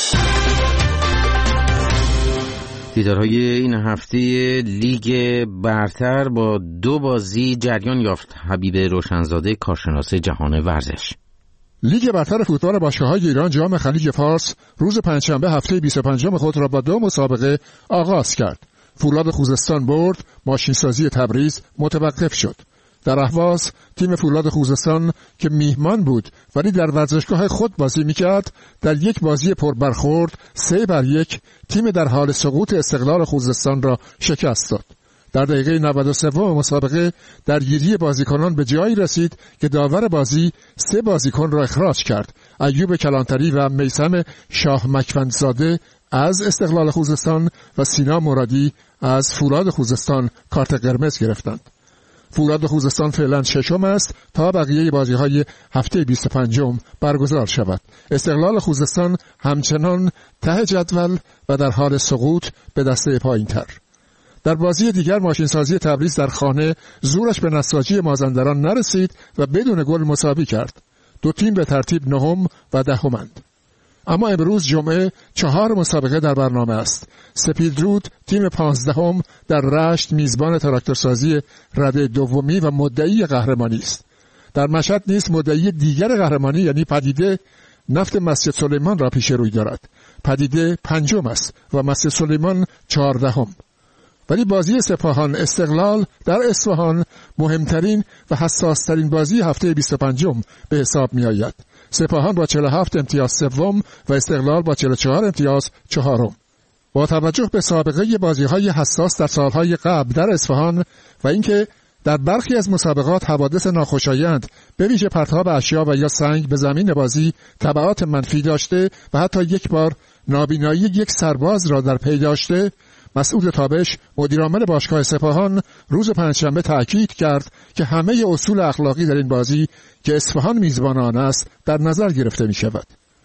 دیدارهای این هفته لیگ برتر با دو بازی جریان یافت. حبیب روشنزاده، کارشناس جهان ورزش. لیگ برتر فوتبال باشگاه‌های ایران جام خلیج فارس روز پنجشنبه هفته بیست و پنجم خود را با دو مسابقه آغاز کرد. فولاد خوزستان برد، ماشینسازی تبریز متوقف شد. در اهواز تیم فولاد خوزستان که میهمان بود ولی در ورزشگاه خود بازی میکرد در یک بازی پربرخورد سه بر یک تیم در حال سقوط استقلال خوزستان را شکست داد. در دقیقه نود و سه مسابقه درگیری بازیکنان به جایی رسید که داور بازی سه بازیکن را اخراج کرد. ایوب کلانتری و میثم شاه مکوندزاده از استقلال خوزستان و سینا مرادی از فولاد خوزستان کارت قرمز گرفتند. فولاد خوزستان فعلا ششم است تا بقیه بازی‌های هفته بیست و پنجم برگزار شود. استقلال خوزستان همچنان ته جدول و در حال سقوط به دسته پایین‌تر. در بازی دیگر ماشینسازی تبریز در خانه زورش به نساجی مازندران نرسید و بدون گل مساوی کرد. دو تیم به ترتیب نهم و دهمند. اما امروز جمعه چهار مسابقه در برنامه است. سپیدرود تیم پانزدهم در رشت میزبان تراکتورسازی رده دومی و مدعی قهرمانی است. در مشهد نیز مدعی دیگر قهرمانی یعنی پدیده نفت مسجد سلیمان را پیش روی دارد. پدیده پنجم است و مسجد سلیمان چهاردهم. ولی بازی سپاهان استقلال در اصفهان مهمترین و حساسترین بازی هفته بیست و پنجم به حساب می آید. سپاهان با چهل و هفت امتیاز سوم و استقلال با چهل و چهار امتیاز چهارم. با توجه به سابقه بازی‌های حساس در سالهای قبل در اصفهان و اینکه در برخی از مسابقات حوادث ناخوشایند به ویژه پرتاب اشیا و یا سنگ به زمین بازی تبعات منفی داشته و حتی یک بار نابینایی یک سرباز را در پی داشته، مسعود تابش مدیرعامل باشگاه سپاهان روز پنجشنبه تأکید کرد که همه اصول اخلاقی در این بازی که اصفهان میزبان آن است در نظر گرفته می شود.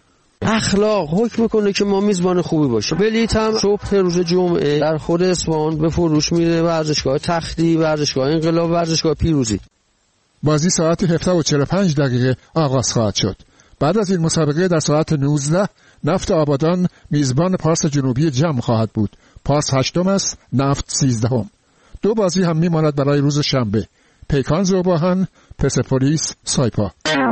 اخلاق حکم میکنه که ما میزبان خوبی باشیم. بلیط هم صبح روز جمعه در خود اصفهان به فروش میره، ورزشگاه تختی، ورزشگاه انقلاب، ورزشگاه پیروزی. بازی ساعت هفده و چهل و پنج دقیقه آغاز خواهد شد. بعد از این مسابقه در ساعت نوزده نفت آبادان میزبان پارس جنوبی جمع خواهد بود. پارس هشتم است، نفت سیزدهم. دو بازی هم میماند برای روز شنبه. پیکان زوباهن، پرسپولیس سایپا.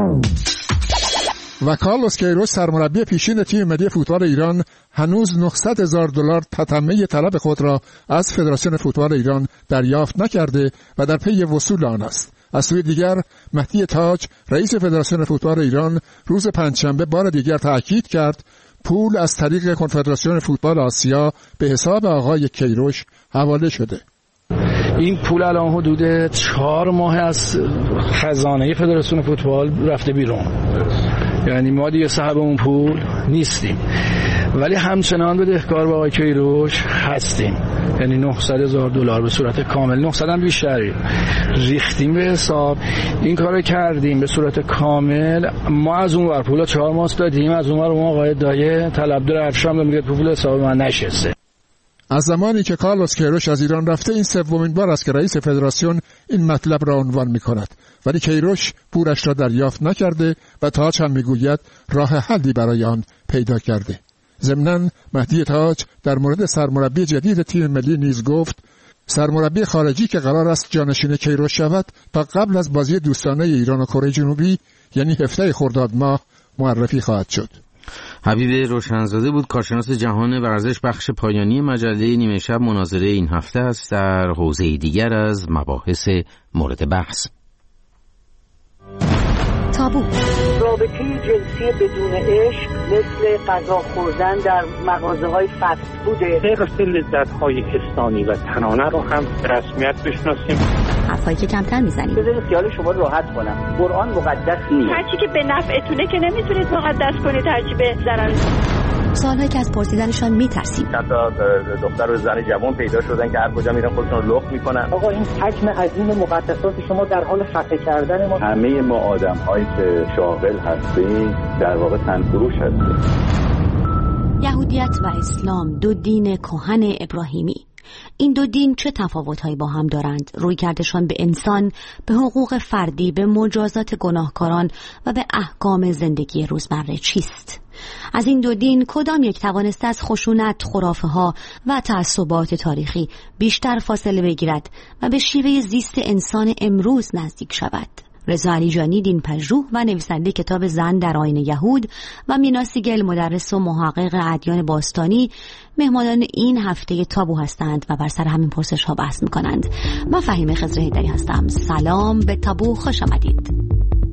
و کارلوس کیروش سرمربی پیشین تیم ملی فوتبال ایران هنوز نهصد هزار دلار تتمه طلب خود را از فدراسیون فوتبال ایران دریافت نکرده و در پی وصول آن است. از سوی دیگر مهدی تاج رئیس فدراسیون فوتبال ایران روز پنجشنبه بار دیگر تأکید کرد پول از طریق کنفدراسیون فوتبال آسیا به حساب آقای کیروش حواله شده. این پول الان حدود چهار ماه از خزانه فدراسیون فوتبال رفته بیرون، یعنی ما دیگه صاحب اون پول نیستیم، ولی همچنان بدهکار با آقای کیروش هستیم. یعنی نهصد هزار دلار به صورت کامل، نهصد هم بیشتری ریختیم به حساب. این کارو کردیم به صورت کامل. ما از اون ور پولا چهار ماه دادیم، از اون ور اون آقای دایه طلبدار افشام میگه پول حساب من نشسته. از زمانی که کارلوس کیروش از ایران رفته این سومین بار است که رئیس فدراسیون این مطلب را عنوان می‌کند، ولی کیروش پولش را دریافت نکرده و تاج هم میگوید راه حلی برای آن پیدا کرده. ضمناً مهدی تاج در مورد سرمربی جدید تیم ملی نیز گفت سرمربی خارجی که قرار است جانشین کیروش شود تا قبل از بازی دوستانه ایران و کره جنوبی یعنی هفده خرداد ماه معرفی خواهد شد. حبیب روشنزاده بود کارشناس جهان ورزش. بخش پایانی مجله نیمه شب مناظره این هفته است در حوزه دیگر از مباحث مورد بحث. تابو رابطه جنسی بدون عشق مثل غذا خوردن در مغازه‌های فست فوده. حفظ لذت‌های انسانی و تنانه رو هم رسمیت بشناسیم. حرفایی که کمتر میزنیم. بذارید خیال شما راحت کنم. قرآن مقدس نیست. هرچی که به نفعتونه که نمیتونید مقدس کنید، هرچی به ضررتون. سوالایی که از پرسیدنشان میترسیم. چند تا دختر و زن جوان پیدا شدن که هر کجا میرن خودشون رو لخت میکنن. آقا این حجم عظیم مقدسات شما در حال خفه کردن ما. همه ما آدم‌هایی که شاغل هستیم در واقع تنفروش هستیم. یهودیت و اسلام، دو دین کهن ابراهیمی. این دو دین چه تفاوت‌هایی با هم دارند؟ رویکردشان به انسان، به حقوق فردی، به مجازات گناهکاران و به احکام زندگی روزمره چیست؟ از این دو دین کدام یک توانسته از خشونت، خرافه‌ها و تعصبات تاریخی بیشتر فاصله بگیرد و به شیوه زیست انسان امروز نزدیک شود؟ رضا علیجانی، دین پژوه و نویسنده کتاب زن در آیین یهود، و مینا سیگل، مدرس و محقق ادیان باستانی، مهمانان این هفته تابو هستند و بر سر همین پرسش ها بحث میکنند. من فهیمه خضر حیدری هستم. سلام به تابو، خوش آمدید.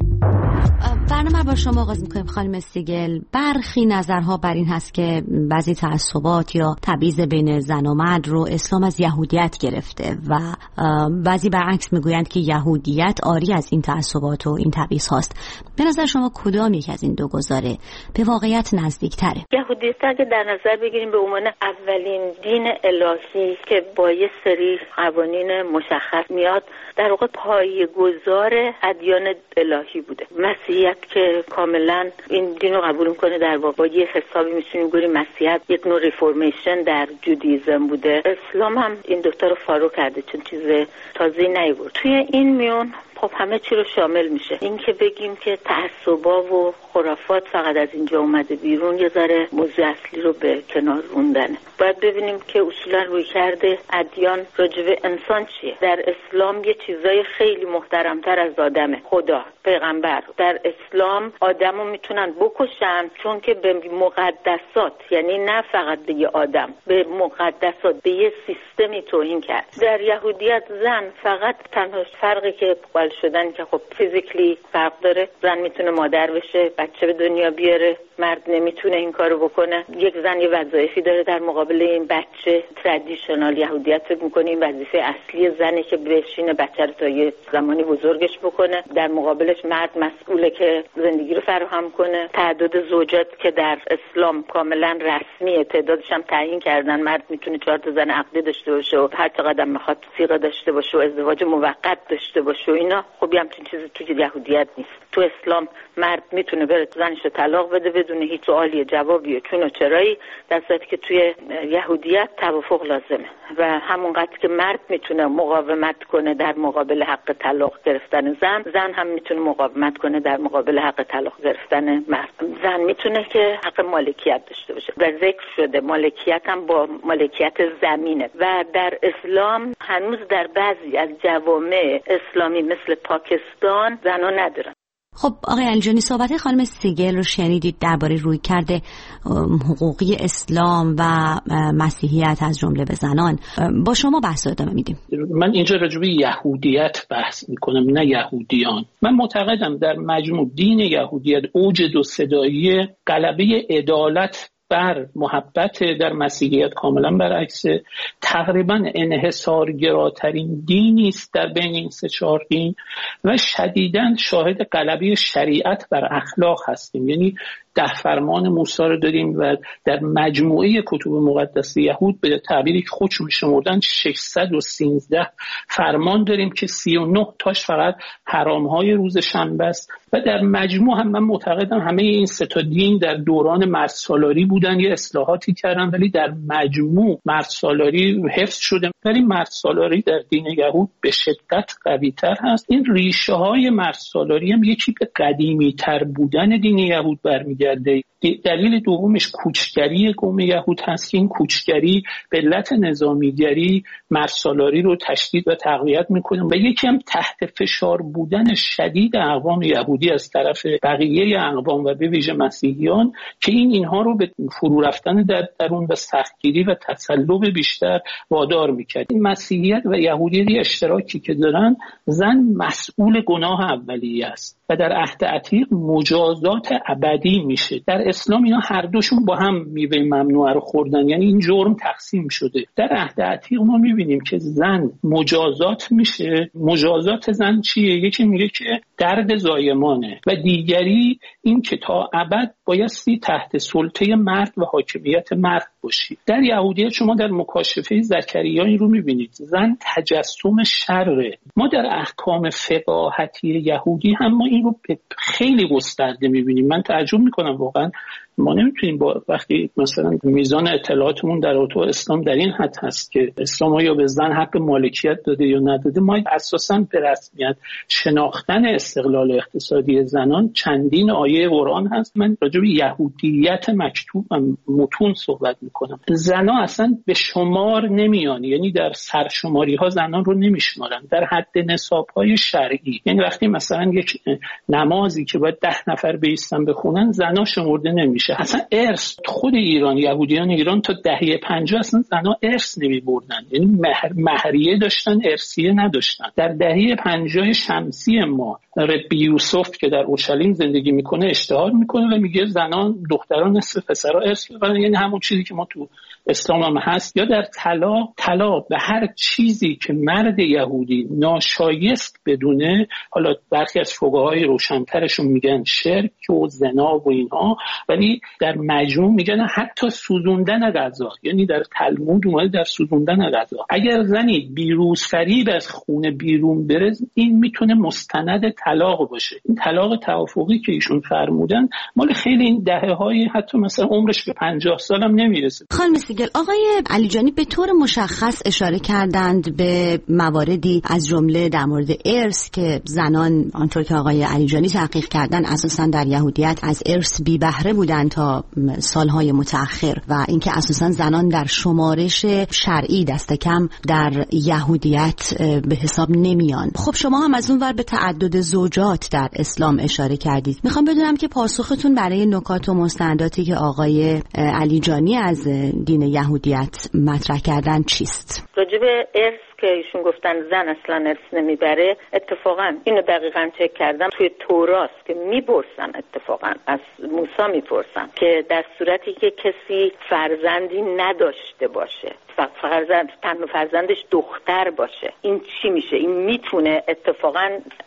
برنامه با شما آغاز میکنیم خانم سیگل. برخی نظرها بر این هست که بعضی تعصبات یا تبعیض بین زن و مرد رو اسلام از یهودیت گرفته و بعضی برعکس میگویند که یهودیت عاری از این تعصبات و این تبعیض هاست. به نظر شما کدام یک از این دو گزاره به واقعیت نزدیک تره؟ یهودیت اگه در نظر بگیریم به عنوان اولین دین الهی که با یه سری قوانین مشخص میاد، در واقع پایه‌گذار ادیان الهی بوده. مسیحیت که کاملا این دین رو قبول میکنه، در واقع با یه حسابی میتونیم بگیم مسیحیت یک نوع ریفورمیشن در جودیزم بوده. اسلام هم این دوتا رو فالو کرده چون چیز تازه‌ای نیورد. توی این میون خب همه چی رو شامل میشه. این که بگیم که تعصبا و خرافات فقط از اینجا اومده بیرون، یه ذره موضوع اصلی رو به کنار روندنه. باید ببینیم که اصولا روی کرده ادیان راجع به انسان چیه. در اسلام یه چیزای خیلی محترمتر از آدمه. خدا، پیغمبر. در اسلام آدمو میتونن بکشن چون که به مقدسات، یعنی نه فقط به یه آدم، به مقدسات، به یه سیستمی توهین کرد. در یهودیت زن فقط تنها فرقی که شدن که خب فیزیکلی فرق داره. زن میتونه مادر بشه، بچه به دنیا بیاره، مرد نمیتونه این کارو بکنه. یک زن یه وظایفی داره در مقابل این بچه. ترادیشنال یهودیت فکر میکنه این وظیفه اصلی زنه که بشینه بچه رو تا یه زمانی بزرگش بکنه. در مقابلش مرد مسئوله که زندگی رو فراهم کنه. تعداد زوجات که در اسلام کاملا رسمیه، تعدادش هم تعیین کردن. مرد میتونه چهار تا زن عقدی داشته باشه و هر چقدر میخواد صیغه داشته باشه و ازدواج موقت داشته باشه. اینا خب همچین چیزی تو یهودیت نیست. تو اسلام مرد میتونه بره زنش رو طلاق بده بدون هیچ سوالی جوابی و چون و چرایی، در صورتی که توی یهودیت توافق لازمه و همونقدر که مرد میتونه مقاومت کنه در مقابل حق طلاق گرفتن زن، زن هم میتونه مقاومت کنه در مقابل حق طلاق گرفتن مرد. زن میتونه که حق مالکیت داشته باشه و ذکر شده مالکیت هم با مالکیت زمینه و در اسلام هنوز در بعضی از جوامع اسلامی مثل پاکستان زنها ندارن. خب آقای علیجانی، صحبت خانم سیگل رو شنیدید درباره رویکرد حقوقی اسلام و مسیحیت از جمله به زنان. با شما بحث رو ادامه میدیم. من اینجا راجع به یهودیت بحث میکنم، نه یهودیان. من معتقدم در مجموع دین یهودیت اوج دو صدایی غلبه عدالت بر محبت، در مسیحیت کاملا برعکس. تقریبا انحصارگراترین دینی است در بین این سه چهار دین و شدیداً شاهد غلبه شریعت بر اخلاق هستیم. یعنی ده فرمان موسی رو داریم و در مجموعه کتب مقدس یهود به تعبیری که خودشون شمردن ششصد و سیزده فرمان داریم که سی و نه تاش فقط حرام‌های روز شنبه است و در مجموع هم من معتقدم همه این سه تا دین در دوران مرزسالاری بودن، یه اصلاحاتی کردن ولی در مجموع مرزسالاری حفظ شده. ولی مرزسالاری در دین یهود به شدت قوی‌تر هست. این ریشه‌های مرزسالاری هم یکی به قدیمی‌تر بودن دین یهود برمی‌گرده برمیگرده. دلیل دومش کوچگری قوم یهود هست که این کوچگری به علت نظامیگری مرسالاری رو تشدید و تقویت میکنه و یکی هم تحت فشار بودن شدید اقوام یهودی از طرف بقیه اقوام و به ویژه مسیحیان که این اینها رو به فرو رفتن در درون و سختگیری و تسلب بیشتر وادار میکرد. این مسیحیت و یهودیت اشتراکی که دارن، زن مسئول گناه اولیه است و در عهد عتیق مجازات ابدی میشه. در اسلام اینا هر دوشون با هم میوه ممنوعه رو خوردن، یعنی این جرم تقسیم شده. در عهد عتیق ما میبینیم که زن مجازات میشه. مجازات زن چیه؟ یکی میگه که درد زایمانه و دیگری این که تا ابد بایستی تحت سلطه مرد و حاکمیت مرد باشی. در یهودیت شما در مکاشفه زکریا این رو میبینید، زن تجسم شره. ما در احکام فقاهتی یهودی هم ما این رو خیلی گسترده میبینیم. من تعجب میکنم واقعا ما نمیتونیم با وقتی مثلا میزان اطلاعاتمون در رابطه با اسلام در این حد هست که اسلام یا به زن حق مالکیت داده یا نداده، ما اساساً به رسمیت شناختن استقلال اقتصادی زنان چندین آیه قرآن هست. من راجع به یهودیت مکتوب و متون صحبت میکنم. زنان اصلا به شمار نمیان، یعنی در سرشماری ها زنان رو نمیشمارن در حد نصاب های شرعی. یعنی وقتی مثلا یک نمازی که باید ده نفر بایستن بخونن، زنا شمرده نمیشه. اصلا ارث خود ایران، یهودیان ایران تا دهه پنجاه اصلا زنا ارث نمیبردن، یعنی مهر مهریه داشتن، ارثیه نداشتن. در دهه پنجاه شمسی ما ربی یوسف که در اورشلیم زندگی میکنه اشتهار میکنه و میگه زنان دختران نصف پسرا ارث ببرن، یعنی همون چیزی که ما تو اسلام هم هست. یا در طلاق، طلاق به هر چیزی که مرد یهودی ناشایست بدونه، حالا برخی از فقهای روشن‌ترشون میگن شرک و زنا و اینها، ولی در مجموع میگن حتی سوزوندن غذا، یعنی در تلمود اومده در سوزوندن غذا. اگر زنی بیروز فریب از خونه بیرون بره، این میتونه مستند طلاق باشه. این طلاق توافقی که ایشون فرمودن مال خیلی این دهه‌های، حتی مثلا عمرش به پنجاه سالم نمیرسه. خانم سیگل، آقای علیجانی به طور مشخص اشاره کردند به مواردی از جمله در مورد ارث که زنان آنطور که آقای علیجانی تحقیق کردن اساساً در یهودیت از ارث بی بهره بودن تا سالهای متأخر و اینکه اساساً زنان در شمارش شرعی دست کم در یهودیت به حساب نمیان. خب شما هم از اون ور به تعدد زوجات در اسلام اشاره کردید. میخوام بدونم که پاسختون برای نکات و مستنداتی که آقای علیجانی از دین یهودیت مطرح کردن چیست؟ راجب ارث که ایشون گفتن زن اصلا ارث نمیبره، اتفاقا اینو دقیقاً چک کردم، توی توراست که میپرسن، اتفاقا از موسی میپرسن که در صورتی که کسی فرزندی نداشته باشه، فرزند تنها فرزندش دختر باشه، این چی میشه؟ این میتونه، اتفاقا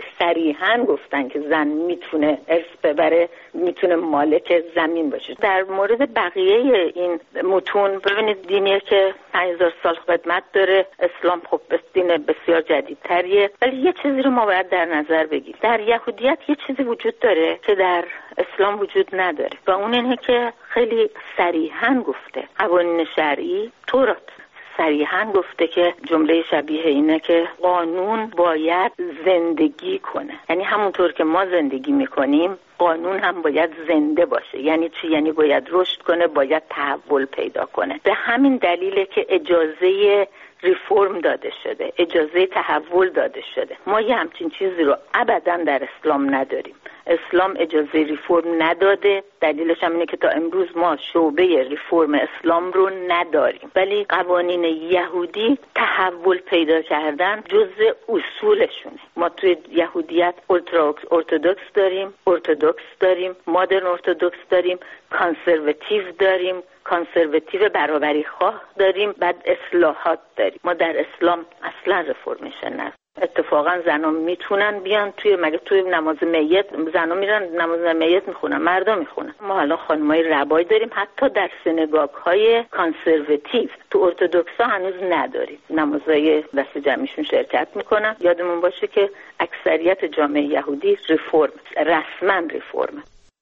صریحاً گفتن که زن میتونه ارث ببره، میتونه مالک زمین باشه. در مورد بقیه این متون ببینید، دینیه که پنج هزار سال خدمت داره. اسلام خب دین بسیار جدیدتریه، ولی یه چیزی رو ما باید در نظر بگیریم. در یهودیت یه چیزی وجود داره که در اسلام وجود نداره و اون اینه که خیلی صریحاً گفته قوانین شرعی، تورات صریحاً گفته که جمله شبیه اینه که قانون باید زندگی کنه، یعنی همونطور که ما زندگی میکنیم قانون هم باید زنده باشه. یعنی چی؟ یعنی باید رشد کنه، باید تحول پیدا کنه. به همین دلیله که اجازه ریفورم داده شده، اجازه تحول داده شده. ما یه همچین چیزی رو ابداً در اسلام نداریم. اسلام اجازه ریفورم نداده، دلیلش هم اینه که تا امروز ما شعبه ریفورم اسلام رو نداریم، ولی قوانین یهودی تحول پیدا کردن جزء اصولشونه. ما توی یهودیت اولترا ارتدوکس داریم، ارتدوکس داریم، مادرن ارتدوکس داریم، کانسرواتیو داریم، کانسرواتیو برابری خواه داریم، بعد اصلاحات داریم. ما در اسلام اصلا رفرمیشن نه. اتفاقا زنان میتونن بیان توی، مگه توی نماز میت زنان میرن نماز میت میخونن، مردا میخونن. ما الان خانمای ربای داریم، حتی در سینگاگ های کانسرواتیو تو ارتدوکس ها هنوز نداریم، نمازهای دست جمعیشون شرکت میکنن. یادمون باشه که اکثریت جامعه یهودی ریفورم، رسما ریفورم.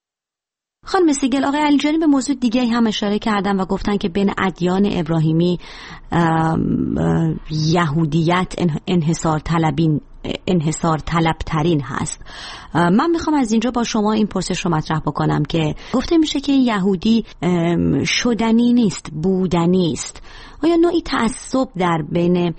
خانم سیگل، آقای علیجانی به موضوع دیگه هم اشاره کردن و گفتن که بین ادیان ابراهیمی یهودیت انحصار طلبی انحصار طلب ترین هست. من میخوام از اینجا با شما این پرسش رو مطرح بکنم که گفته میشه که یهودی شدنی نیست، بودنی است. آیا نوعی تعصب در بین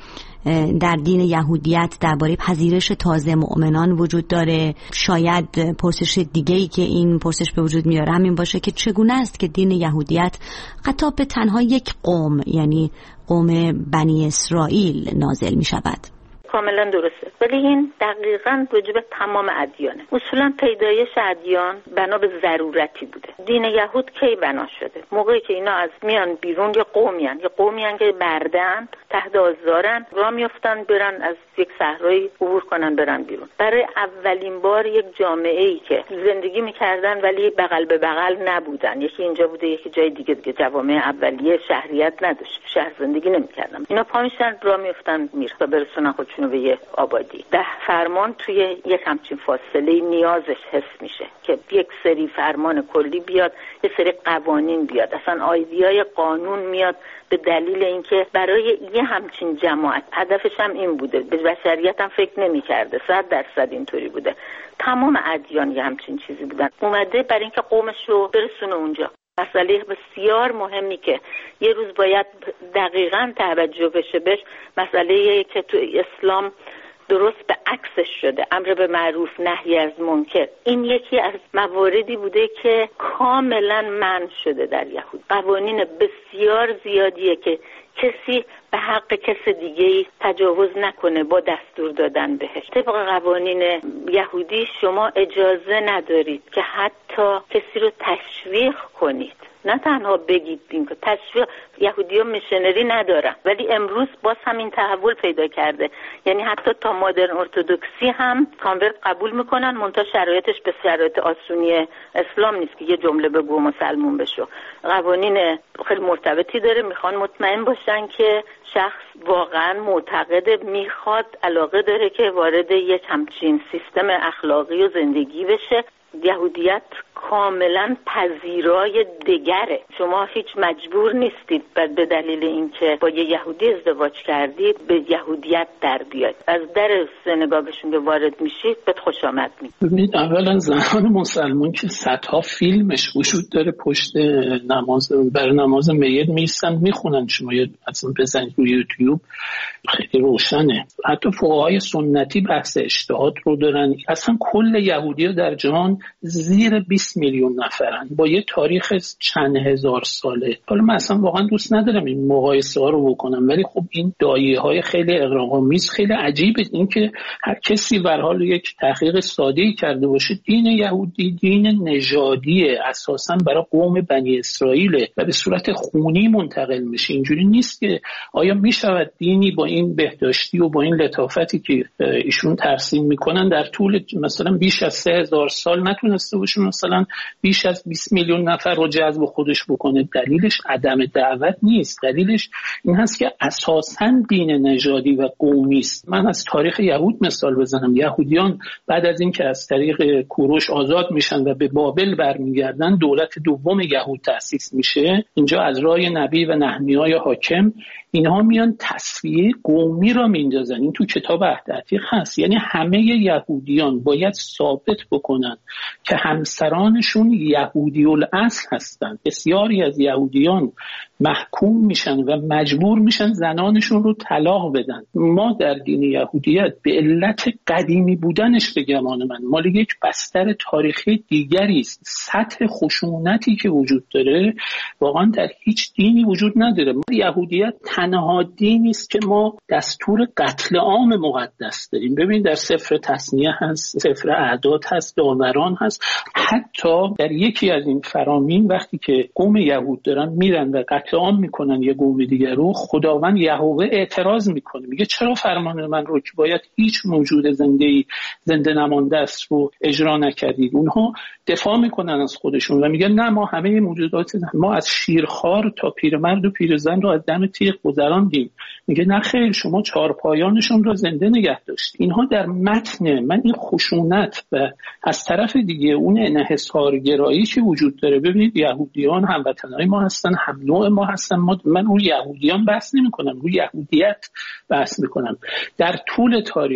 در دین یهودیت درباره پذیرش تازه مؤمنان وجود داره؟ شاید پرسش دیگه‌ای که این پرسش به وجود میاره همین باشه که چگونه است که دین یهودیت حتی به تنها یک قوم، یعنی قوم بنی اسرائیل، نازل می شود؟ کاملا درسته، ولی این دقیقاً راجع به تمام ادیانه. اصولا پیدایش ادیان بنا به ضرورتی بوده. دین یهود کی بنا شده؟ موقعی که اینا از میان بیرون، یه قومیان یه قومیان که بردن، تحت آزارن، راه میافتن برن از یک صحرایی عبور کنن برن بیرون. برای اولین بار یک جامعه‌ای که زندگی میکردن ولی بغل به بغل نبودن، یکی اینجا بوده یکی جای دیگه دیگه جوامع اولیه شهریت نداشت، شهر زندگی نمیکردن. اینا پا میشن راه میافتن میرن تا برسونن خودشونو به یه آبادی. ده فرمان توی یک همچین فاصله نیازش حس میشه که یک سری فرمان کلی بیاد، یه سری قوانین بیاد. اصلا آیدیای قانون میاد به دلیل اینکه برای یه همچین جماعت، هدفش هم این بوده، به بشریت هم فکر نمی‌کرده، صد درصد اینطوری بوده. تمام ادیان یه همچین چیزی بودن، اومده برای اینکه قومش رو برسونه اونجا. مسئله بسیار مهمی که یه روز باید دقیقاً توجه بشه بهش، مسئله که تو اسلام درست به عکسش شده، امر به معروف نهی از منکر. این یکی از مواردی بوده که کاملا منع شده در یهود. قوانین بسیار زیادیه که کسی به حق کس دیگه‌ای تجاوز نکنه با دستور دادن بهش. طبق قوانین یهودی شما اجازه ندارید که حتی کسی رو تشویق کنید، نه تنها بگید این که تشویق. یهودی‌ها میشنری ندارن، ولی امروز باز همین تحول پیدا کرده. یعنی حتی تا مادرن ارتدوکسی هم کانورت قبول میکنن، منتها شرایطش به شرایط آسونی اسلام نیست که یه جمله بگو مسلمون بشو. قوانین خیلی مرتبطی داره، میخوان مطمئن باشن که شخص واقعا معتقد، میخواد، علاقه داره که وارد یک همچین سیستم اخلاقی و زندگی بشه. یهودیت کاملا پذیرای دگره. شما هیچ مجبور نیستید به دلیل اینکه با یه یهودی ازدواج کردید به یهودیت در بیاید. از در سنگاگشون که وارد میشید بهت خوش آمد میگید. ببینید اولا زنان مسلمان که صدها فیلمش وجود داره پشت نماز، برای نماز میت میستن میخونن، شما یه اصلا بزنید روی یوتیوب خیلی روشنه. حتی فقهای سنتی بحث اجتهاد رو دارن. اصلا کل یهودی‌ها در جهان زیر بیست میلیون نفرن با یه تاریخ چند هزار ساله. حالا من اصلا واقعا دوست ندارم این مقایسه ها رو بکنم، ولی خب این دایه های خیلی اغراق‌آمیز، خیلی عجیبه اینکه هر کسی به هر حال یک تحقیق ساده‌ای کرده باشه دین یهودی دین نژادیه، اساسا برای قوم بنی اسرائیل و به صورت خونی منتقل میشه. اینجوری نیست که آیا میشود دینی با این بهداشتی و با این لطافتی که ایشون ترسیم میکنن در طول مثلا بیش از سه هزار سال نتونسته باشه مثلا بیش از بیست میلیون نفر رو جذب خودش بکنه؟ دلیلش عدم دعوت نیست، دلیلش این هست که اساساً دین نژادی و قومی است. من از تاریخ یهود مثال بزنم. یهودیان بعد از اینکه از طریق کوروش آزاد میشن و به بابل برمیگردن، دولت دوم یهود تأسیس میشه. اینجا از راه نبی و نحمیای حاکم اینها میان تصفیه قومی را میندازن. این تو کتاب عهد عتیق هست. یعنی همه یهودیان باید ثابت بکنن که همسرانشون یهودی الاصل هستند. بسیاری از یهودیان محکوم میشن و مجبور میشن زنانشون رو طلاق بدن. ما در دین یهودیت به علت قدیمی بودنش، به گمان من مال یک بستر تاریخی دیگری است. سطح خشونتی که وجود داره واقعا در هیچ دینی وجود نداره. یهودیت تنها دینی است که ما دستور قتل عام مقدس داریم. ببین در سفر تثنیه هست، سفر اعداد هست، داوران هست. حتی در یکی از این فرامین وقتی که قوم یهود دارن میرن و قتل عام میکنن یه قوم دیگر رو، خداوند یهوه اعتراض میکنه، میگه چرا فرمان من رو که باید هیچ موجود زنده‌ای زنده نمانده است رو اجرا نکردید؟ اونها دفاع میکنن از خودشون و میگن نه، ما همه موجودات، ما از شیرخوار تا پیرمرد و پیرزن رو از دم تیغ گذراندیم. میگه نه خیر، شما چهارپایانشون رو زنده نگه داشت. اینها در متن من این خشونت و از طرف دیگه اون انحصارگرایی که وجود داره. ببینید یهودیان هموطنای ما هستن، هم نوع ما هستن. ما من روی یهودیان بحث نمی‌کنم، روی یهودیت بحث می‌کنم. در طول تاریخ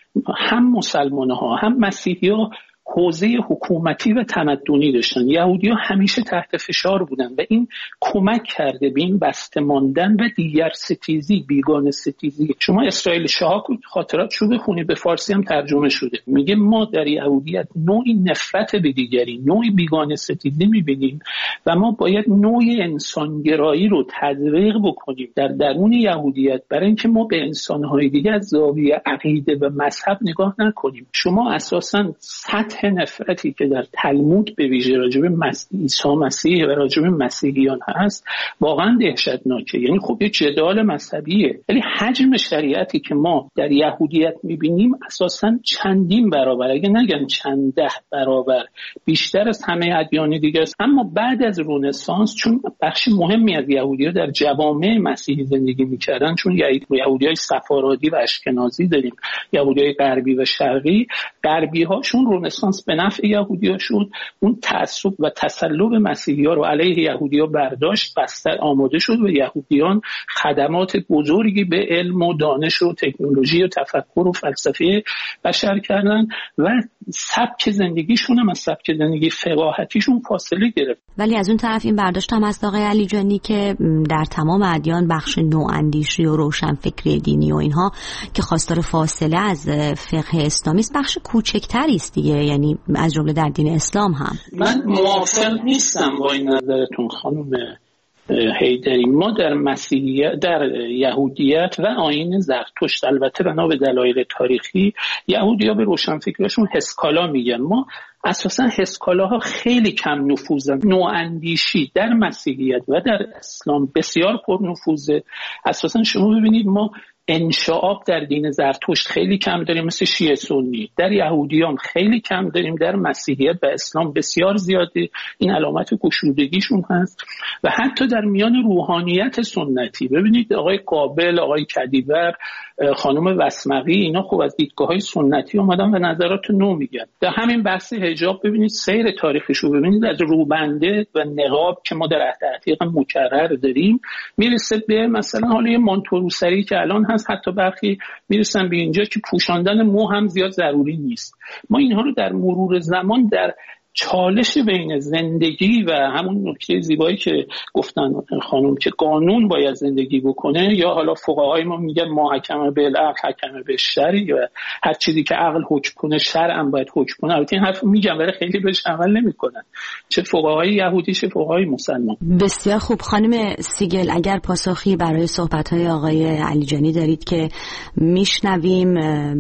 هم مسلمان ها هم مسیحی ها حوزه حکومتی و تمدنی داشتن. یهودی‌ها همیشه تحت فشار بودن و این کمک کرده به این بسته ماندن و دیگر ستیزی، بیگانه ستیزی. شما اسرائیل شاه خاطراتشو بخونید، به فارسی هم ترجمه شده. میگه ما در یهودیت نوعی نفرت به دیگری، نوعی بیگانه ستیزی میبینیم و ما باید نوعی انسانگرایی رو تدویق بکنیم در درون یهودیت، برای اینکه ما به انسان‌های دیگه از زاویه عقیده و مذهب نگاه نکنیم. شما اساساً سطح نفرتی که در تلمود به ویژه راجع به عیسی مسیح و راجع به مسیحیان هست واقعا دهشتناکه. یعنی خب یه جدال مذهبیه، ولی حجم شریعتی که ما در یهودیت میبینیم اساساً چندین برابر، اگه نگم چند ده برابر بیشتر از همه ادیان دیگه است. اما بعد از رنسانس، چون بخش مهمی از یهودی‌ها در جوامع مسیحی زندگی میکردن، چون یهودیای سفارادی و اشکنازی داریم، یهودیای غربی و شرقی، غربی هاشون رنسانس به نفع یهودی‌ها شد، اون تعصب و تسلب مسیحی‌ها رو علیه یهودی‌ها برداشت، بستر آماده شد و یهودیان خدمات بزرگی به علم و دانش و تکنولوژی و تفکر و فلسفه بشر کردن و سبک زندگیشون هم از سبک زندگی فقاهتیشون فاصله گرفت. ولی از اون طرف این برداشت هم از آقای علیجانی که در تمام ادیان بخش نواندیشی و روشنفکری دینی و اینها که خواستار فاصله از فقه اسلامی است، بخش کوچکتری است دیگه، یعنی از جمله در دین اسلام هم. من موافق نیستم با این نظرتون خانم حیدری. ما در مسیحیت، در یهودیت و آیین زرتشت، البته بنا به دلایل تاریخی، یهودی‌ها به روشنفکرشون هسکالا میگن. ما اساسا هسکالاها خیلی کم نفوذن. نواندیشی در مسیحیت و در اسلام بسیار پر نفوذه. اساسا شما ببینید ما انشعاب در دین زرتشت خیلی کم داریم مثل شیعه سنی، در یهودیان خیلی کم داریم، در مسیحیت و اسلام بسیار زیاده. این علامت گشودگیشون هست. و حتی در میان روحانیت سنتی ببینید آقای قابل، آقای کدیور، خانم وسمقی، اینا خوب از دیدگاه‌های سنتی اومدن و نظرات نو میگن. در همین بحث حجاب ببینید سیر تاریخشو ببینید، از روبنده و نقاب که ما در عهد عتیق مکرر داریم میرسه به مثلا حالا یه مانتوروسری که الان هست، حتی برخی میرسن به اینجا که پوشاندن مو هم زیاد ضروری نیست. ما اینها رو در مرور زمان در چالش بین زندگی و همون نکته زیبایی که گفتن خانم که قانون باید زندگی بکنه، یا حالا فقهای ما میگن ما حکم بالعقل حکم بالشرع، و هر چیزی که عقل حکم کنه شرع هم باید حکم کنه. البته این حرف میگم ولی خیلی بهش عمل نمیکنن، چه فقهای یهودی چه فقهای مسلمان. بسیار خوب. خانم سیگل، اگر پاسخی برای صحبت‌های آقای علیجانی دارید که میشنویم،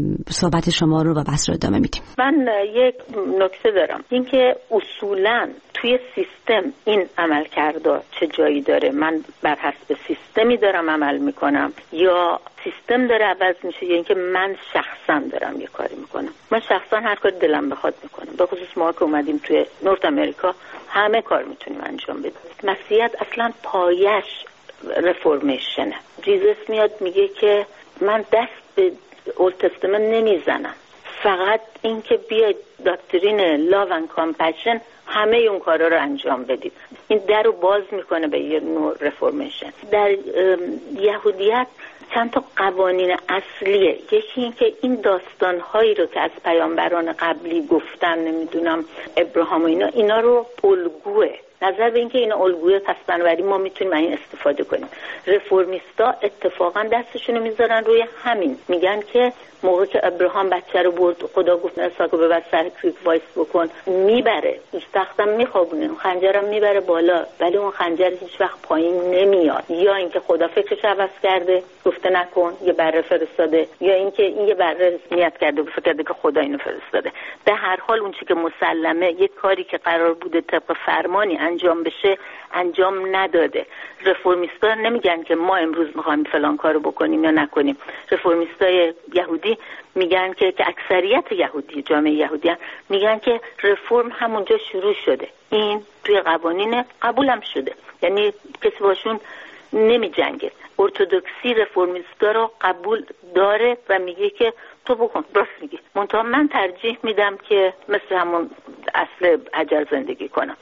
صحبت شما رو و بحث رو ادامه میدیم. من یک نکته دارم، اینکه اصولاً توی سیستم این عمل کرده چه جایی داره؟ من بر حسب سیستمی دارم عمل میکنم یا سیستم داره عوض میشه، یا اینکه من شخصا دارم یه کاری میکنم؟ من شخصا هر کاری دلم بخواد میکنم. به خصوص ما که اومدیم توی نورت امریکا همه کار میتونیم انجام بدیم. مسیحیت اصلا پایش رفورمیشنه. جیزس میاد میگه که من دست به اولد تستمنت نمیزنم، فقط این که بیاید داکترین لاو اند کامپشن همه اون کارا رو انجام بدید. این در رو باز میکنه به یه نوع رفورمیشن. در یهودیت چند تا قوانین اصلیه. یکی این که این داستانهایی رو که از پیامبران قبلی گفتن، نمیدونم ابراهام و اینا اینا رو الگوه، نظر به اینکه اینا الگوی پس بنابراین ما میتونیم این استفاده کنیم. رفورمیستا اتفاقا دستشونو میذارن روی همین، میگن که موقع که ابراهام بچه رو برد، خدا گفت اسحاقو ببر سر کریک وایس بکن، میبره، تختم میخوابونه، خنجرم میبره بالا، ولی اون خنجر هیچ وقت پایین نمیاد. یا اینکه خدا فکرش عوض کرده گفته نکن، یه بره فرستاده، یا اینکه این یه بره نیت کرده گفته کرده که خدا اینو فرستاده. به هر حال اون چیزی که مسلمه، یه کاری که قرار بوده طبق فرمانی انجام بشه انجام نداده. رفورمیستا نمیگن که ما امروز میخوایم فلان کارو بکنیم یا نکنیم. رفورمیستای یهودی میگن که که اکثریت یهودی، جامعه یهودیان میگن که رفورم همونجا شروع شده، این توی قوانین قبولم شده، یعنی کسی باشون نمی جنگه. ارتودکسی رفورمیستا رو قبول داره و میگه که تو بکن، راست میگی، منتها من ترجیح میدم که مثل همون اصل عجل زندگی کنم.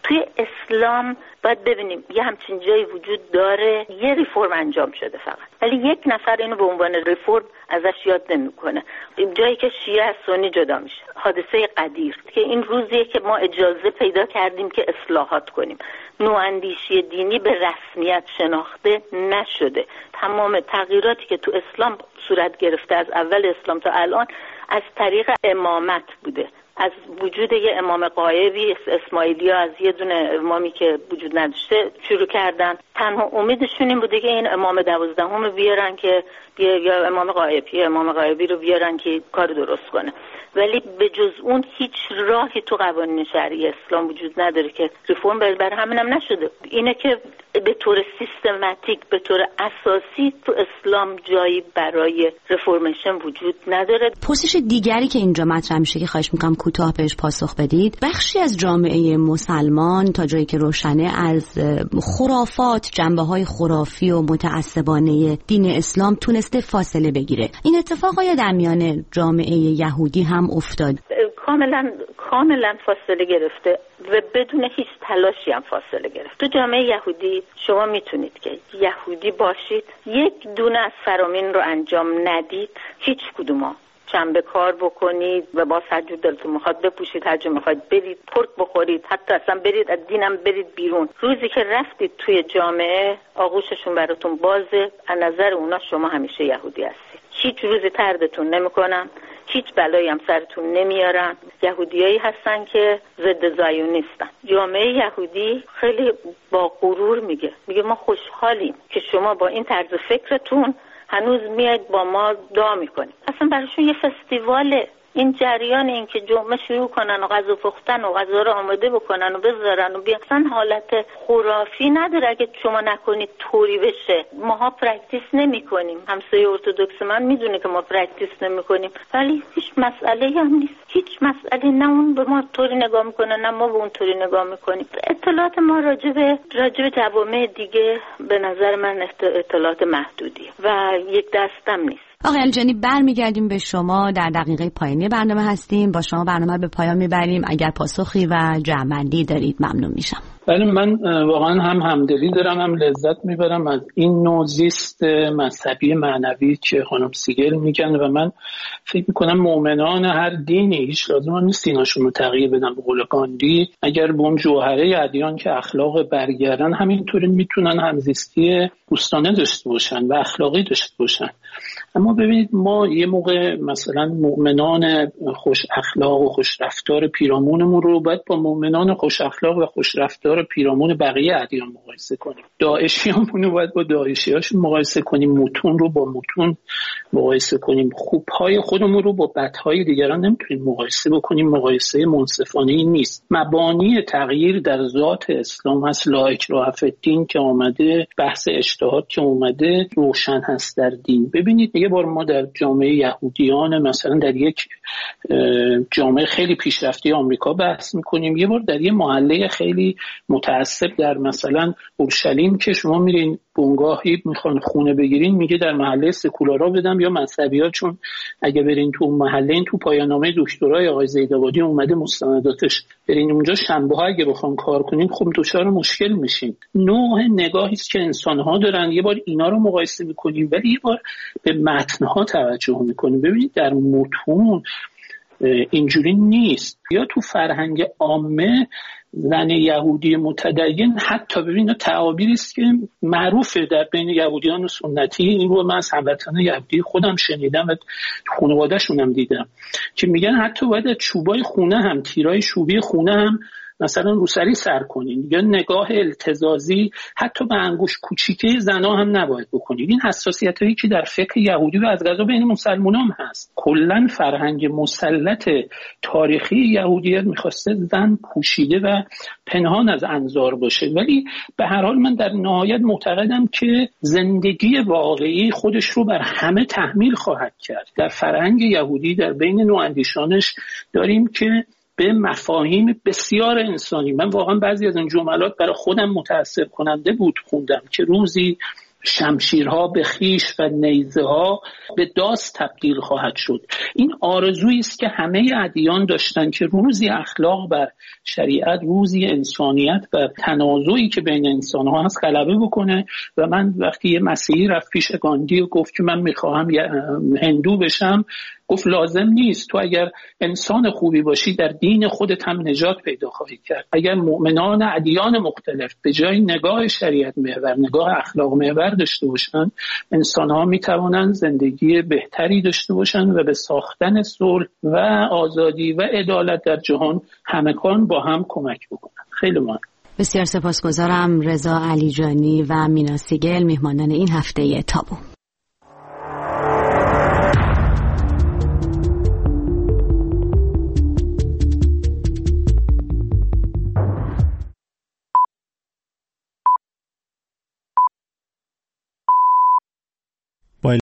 توی اسلام باید ببینیم یه همچین جایی وجود داره، یه ریفورم انجام شده فقط، ولی یک نفر اینو به عنوان ریفورم ازش یاد نمیکنه. جایی که شیعه از سنی جدا میشه، حادثه قدیر که این روزیه که ما اجازه پیدا کردیم که اصلاحات کنیم. نواندیشی دینی به رسمیت شناخته نشده. تمام تغییراتی که تو اسلام صورت گرفته از اول اسلام تا الان از طریق امامت بوده، از وجود یه امام غایبی، اسماعیلی ها از یه دونه امامی که وجود نداشته شروع کردن. تنها امیدشون این بوده که این امام دوازدهم بیارن که یا امام غایبی امام غایبی رو بیارن که کار درست کنه، ولی به جز اون هیچ راهی تو قوانین شرعی اسلام وجود نداره که ریفرم بر, بر همینم نشده. اینه که به طور سیستماتیک، به طور اساسی تو اسلام جایی برای رفرمیشن وجود نداره. پرسش دیگری که اینجا مطرح میشه که خواهش میکنم کوتاه بهش پاسخ بدید، بخشی از جامعه مسلمان تا جایی که روشنه از خرافات، جنبه‌های خرافی و متعصبانه دین اسلام تونسته فاصله بگیره. این اتفاق آیا در میان جامعه یهودی هم افتاد؟ کاملا کاملا فاصله گرفته و بدون هیچ تلاشی هم فاصله گرفت. تو جامعه یهودی شما میتونید که یهودی باشید، یک دونه از فرامین رو انجام ندید، هیچ کدوم چنبه کار بکنید و با سجود دلتون میخواد بپوشید، هر جا میخواد برید، پرک بخورید، حتی اصلا برید از دینم برید بیرون. روزی که رفتید توی جامعه آغوششون براتون بازه، از نظر اونا شما همیشه یهودی هستید. هیچ روزی طردتون نمیکنن، هیچ بلایی هم سرتون نمیارن. یهودیایی هستن که ضد زایونیستن. جامعه یهودی خیلی با غرور میگه میگه ما خوشحالیم که شما با این طرز فکرتون هنوز میاد با ما دعا میکنیم. اصلا براشون یه فستیواله. این جریان این که جمعه شروع کنن و غذا پختن و غذا رو آماده بکنن و بذارن و بیان، اصلا حالت خرافی نداره. اگه شما نکنید طوری بشه. ماها پرکتیس نمی کنیم. همسایه ارتودکس من میدونه که ما پرکتیس نمی کنیم، ولی هیچ مسئله هم نیست. هیچ مسئله، نه اون به ما طوری نگاه میکنه نه ما به اون طوری نگاه میکنیم. اطلاعات ما راجبه راجبه جوامع دیگه به نظر من اطلاعات محدودی و یک دستم نیست. آقای علیجانی برمیگردیم به شما، در دقیقه پایانی برنامه هستیم. با شما برنامه به پایان میبریم. اگر پاسخی و جمع‌بندی دارید ممنون میشم. بله، من واقعا هم همدلی دارم هم لذت میبرم از این نوع زیست مذهبی معنوی که خانم سیگل میگن و من فکر میکنم مؤمنان هر دینی هیچ لازم نیست دیناشون رو تغییر بدن. به قول گاندی اگر به اون جوهره ادیان که اخلاق برگردن همینطوری میتونن همزیستی دوستانه داشته باشن و اخلاقی داشته باشن. اما ببینید ما یه موقع مثلا مؤمنان خوش اخلاق و خوش رفتار پیرامونمون رو باید با مؤمنان خوش اخلاق و خوش رفتار پیرامون بقیه ادیان مقایسه کنیم. داعشیامون رو باید با داعشیاشون مقایسه کنیم، متون رو با متون مقایسه کنیم، خوبهای خودمون رو با بدهای دیگران نمیتونیم مقایسه بکنیم. مقایسه منصفانه ای نیست. مبانی تغییر در ذات اسلام هست. لا اکراه فی الدین که آمده، بحث اجتهاد که اومده، روشن هست در دین. ببینید یه بار ما در جامعه یهودیان مثلا در یک جامعه خیلی پیشرفته آمریکا بحث میکنیم، یه بار در یه محله خیلی متعصب در مثلا اورشلیم که شما میرین بنگاهی میخوان خونه بگیرین، میگه در محله سکولارا بدم یا مذهبی‌ها، چون اگه برین تو محله این تو پایان‌نامه دکترای آقای زیدآبادی اومده مستنداتش، برین اونجا شنبه ها اگه بخوام کار کنین خب دچار مشکل میشین. نوع نگاهی است که انسان‌ها دارن. یه بار اینا رو مقایسه میکنیم ولی یه بار به متن‌ها توجه میکنیم. ببینید در متون اینجوری نیست. یا تو فرهنگ عامه زن یهودی متدین، حتی ببینید تعابیری است که معروفه در بین یهودیان سنتی، این رو من از هموطنان یهودی خودم شنیدم و خانواده‌شون هم دیدم که میگن حتی باید چوبای خونه هم، تیرای چوبی خونه هم مثلا روسری سر کنین، یا نگاه التزازی حتی به انگوش کوچیکه زنا هم نباید بکنید. این حساسیتایی که در فکر یهودی و از قضا بین مسلمان هم هست. کلا فرهنگ مسلط تاریخی یهودیت میخواسته زن پوشیده و پنهان از انظار باشه، ولی به هر حال من در نهایت معتقدم که زندگی واقعی خودش رو بر همه تحمیل خواهد کرد. در فرهنگ یهودی در بین نواندیشانش داریم که به مفاهیم بسیار انسانی، من واقعا بعضی از این جملات برای خودم متأثر کننده بود خوندم که روزی شمشیرها به خیش و نیزه ها به داس تبدیل خواهد شد. این آرزویی است که همه ادیان داشتن که روزی اخلاق بر شریعت، روزی انسانیت و تنازعی که بین انسان ها هست غلبه بکنه. و من وقتی یه مسیحی رفت پیش گاندی و گفت که من میخواهم هندو بشم، گفت لازم نیست، تو اگر انسان خوبی باشی در دین خودت هم نجات پیدا خواهی کرد. اگر مؤمنان ادیان مختلف به جای نگاه شریعت محور نگاه اخلاق محور داشته باشن، انسان ها میتوانند زندگی بهتری داشته باشن و به ساختن صلح و آزادی و عدالت در جهان همگان با هم کمک بکنن. خیلی ممنون. بسیار سپاسگزارم. رضا علیجانی و مینا سیگل، میهمانان این هفته تابو.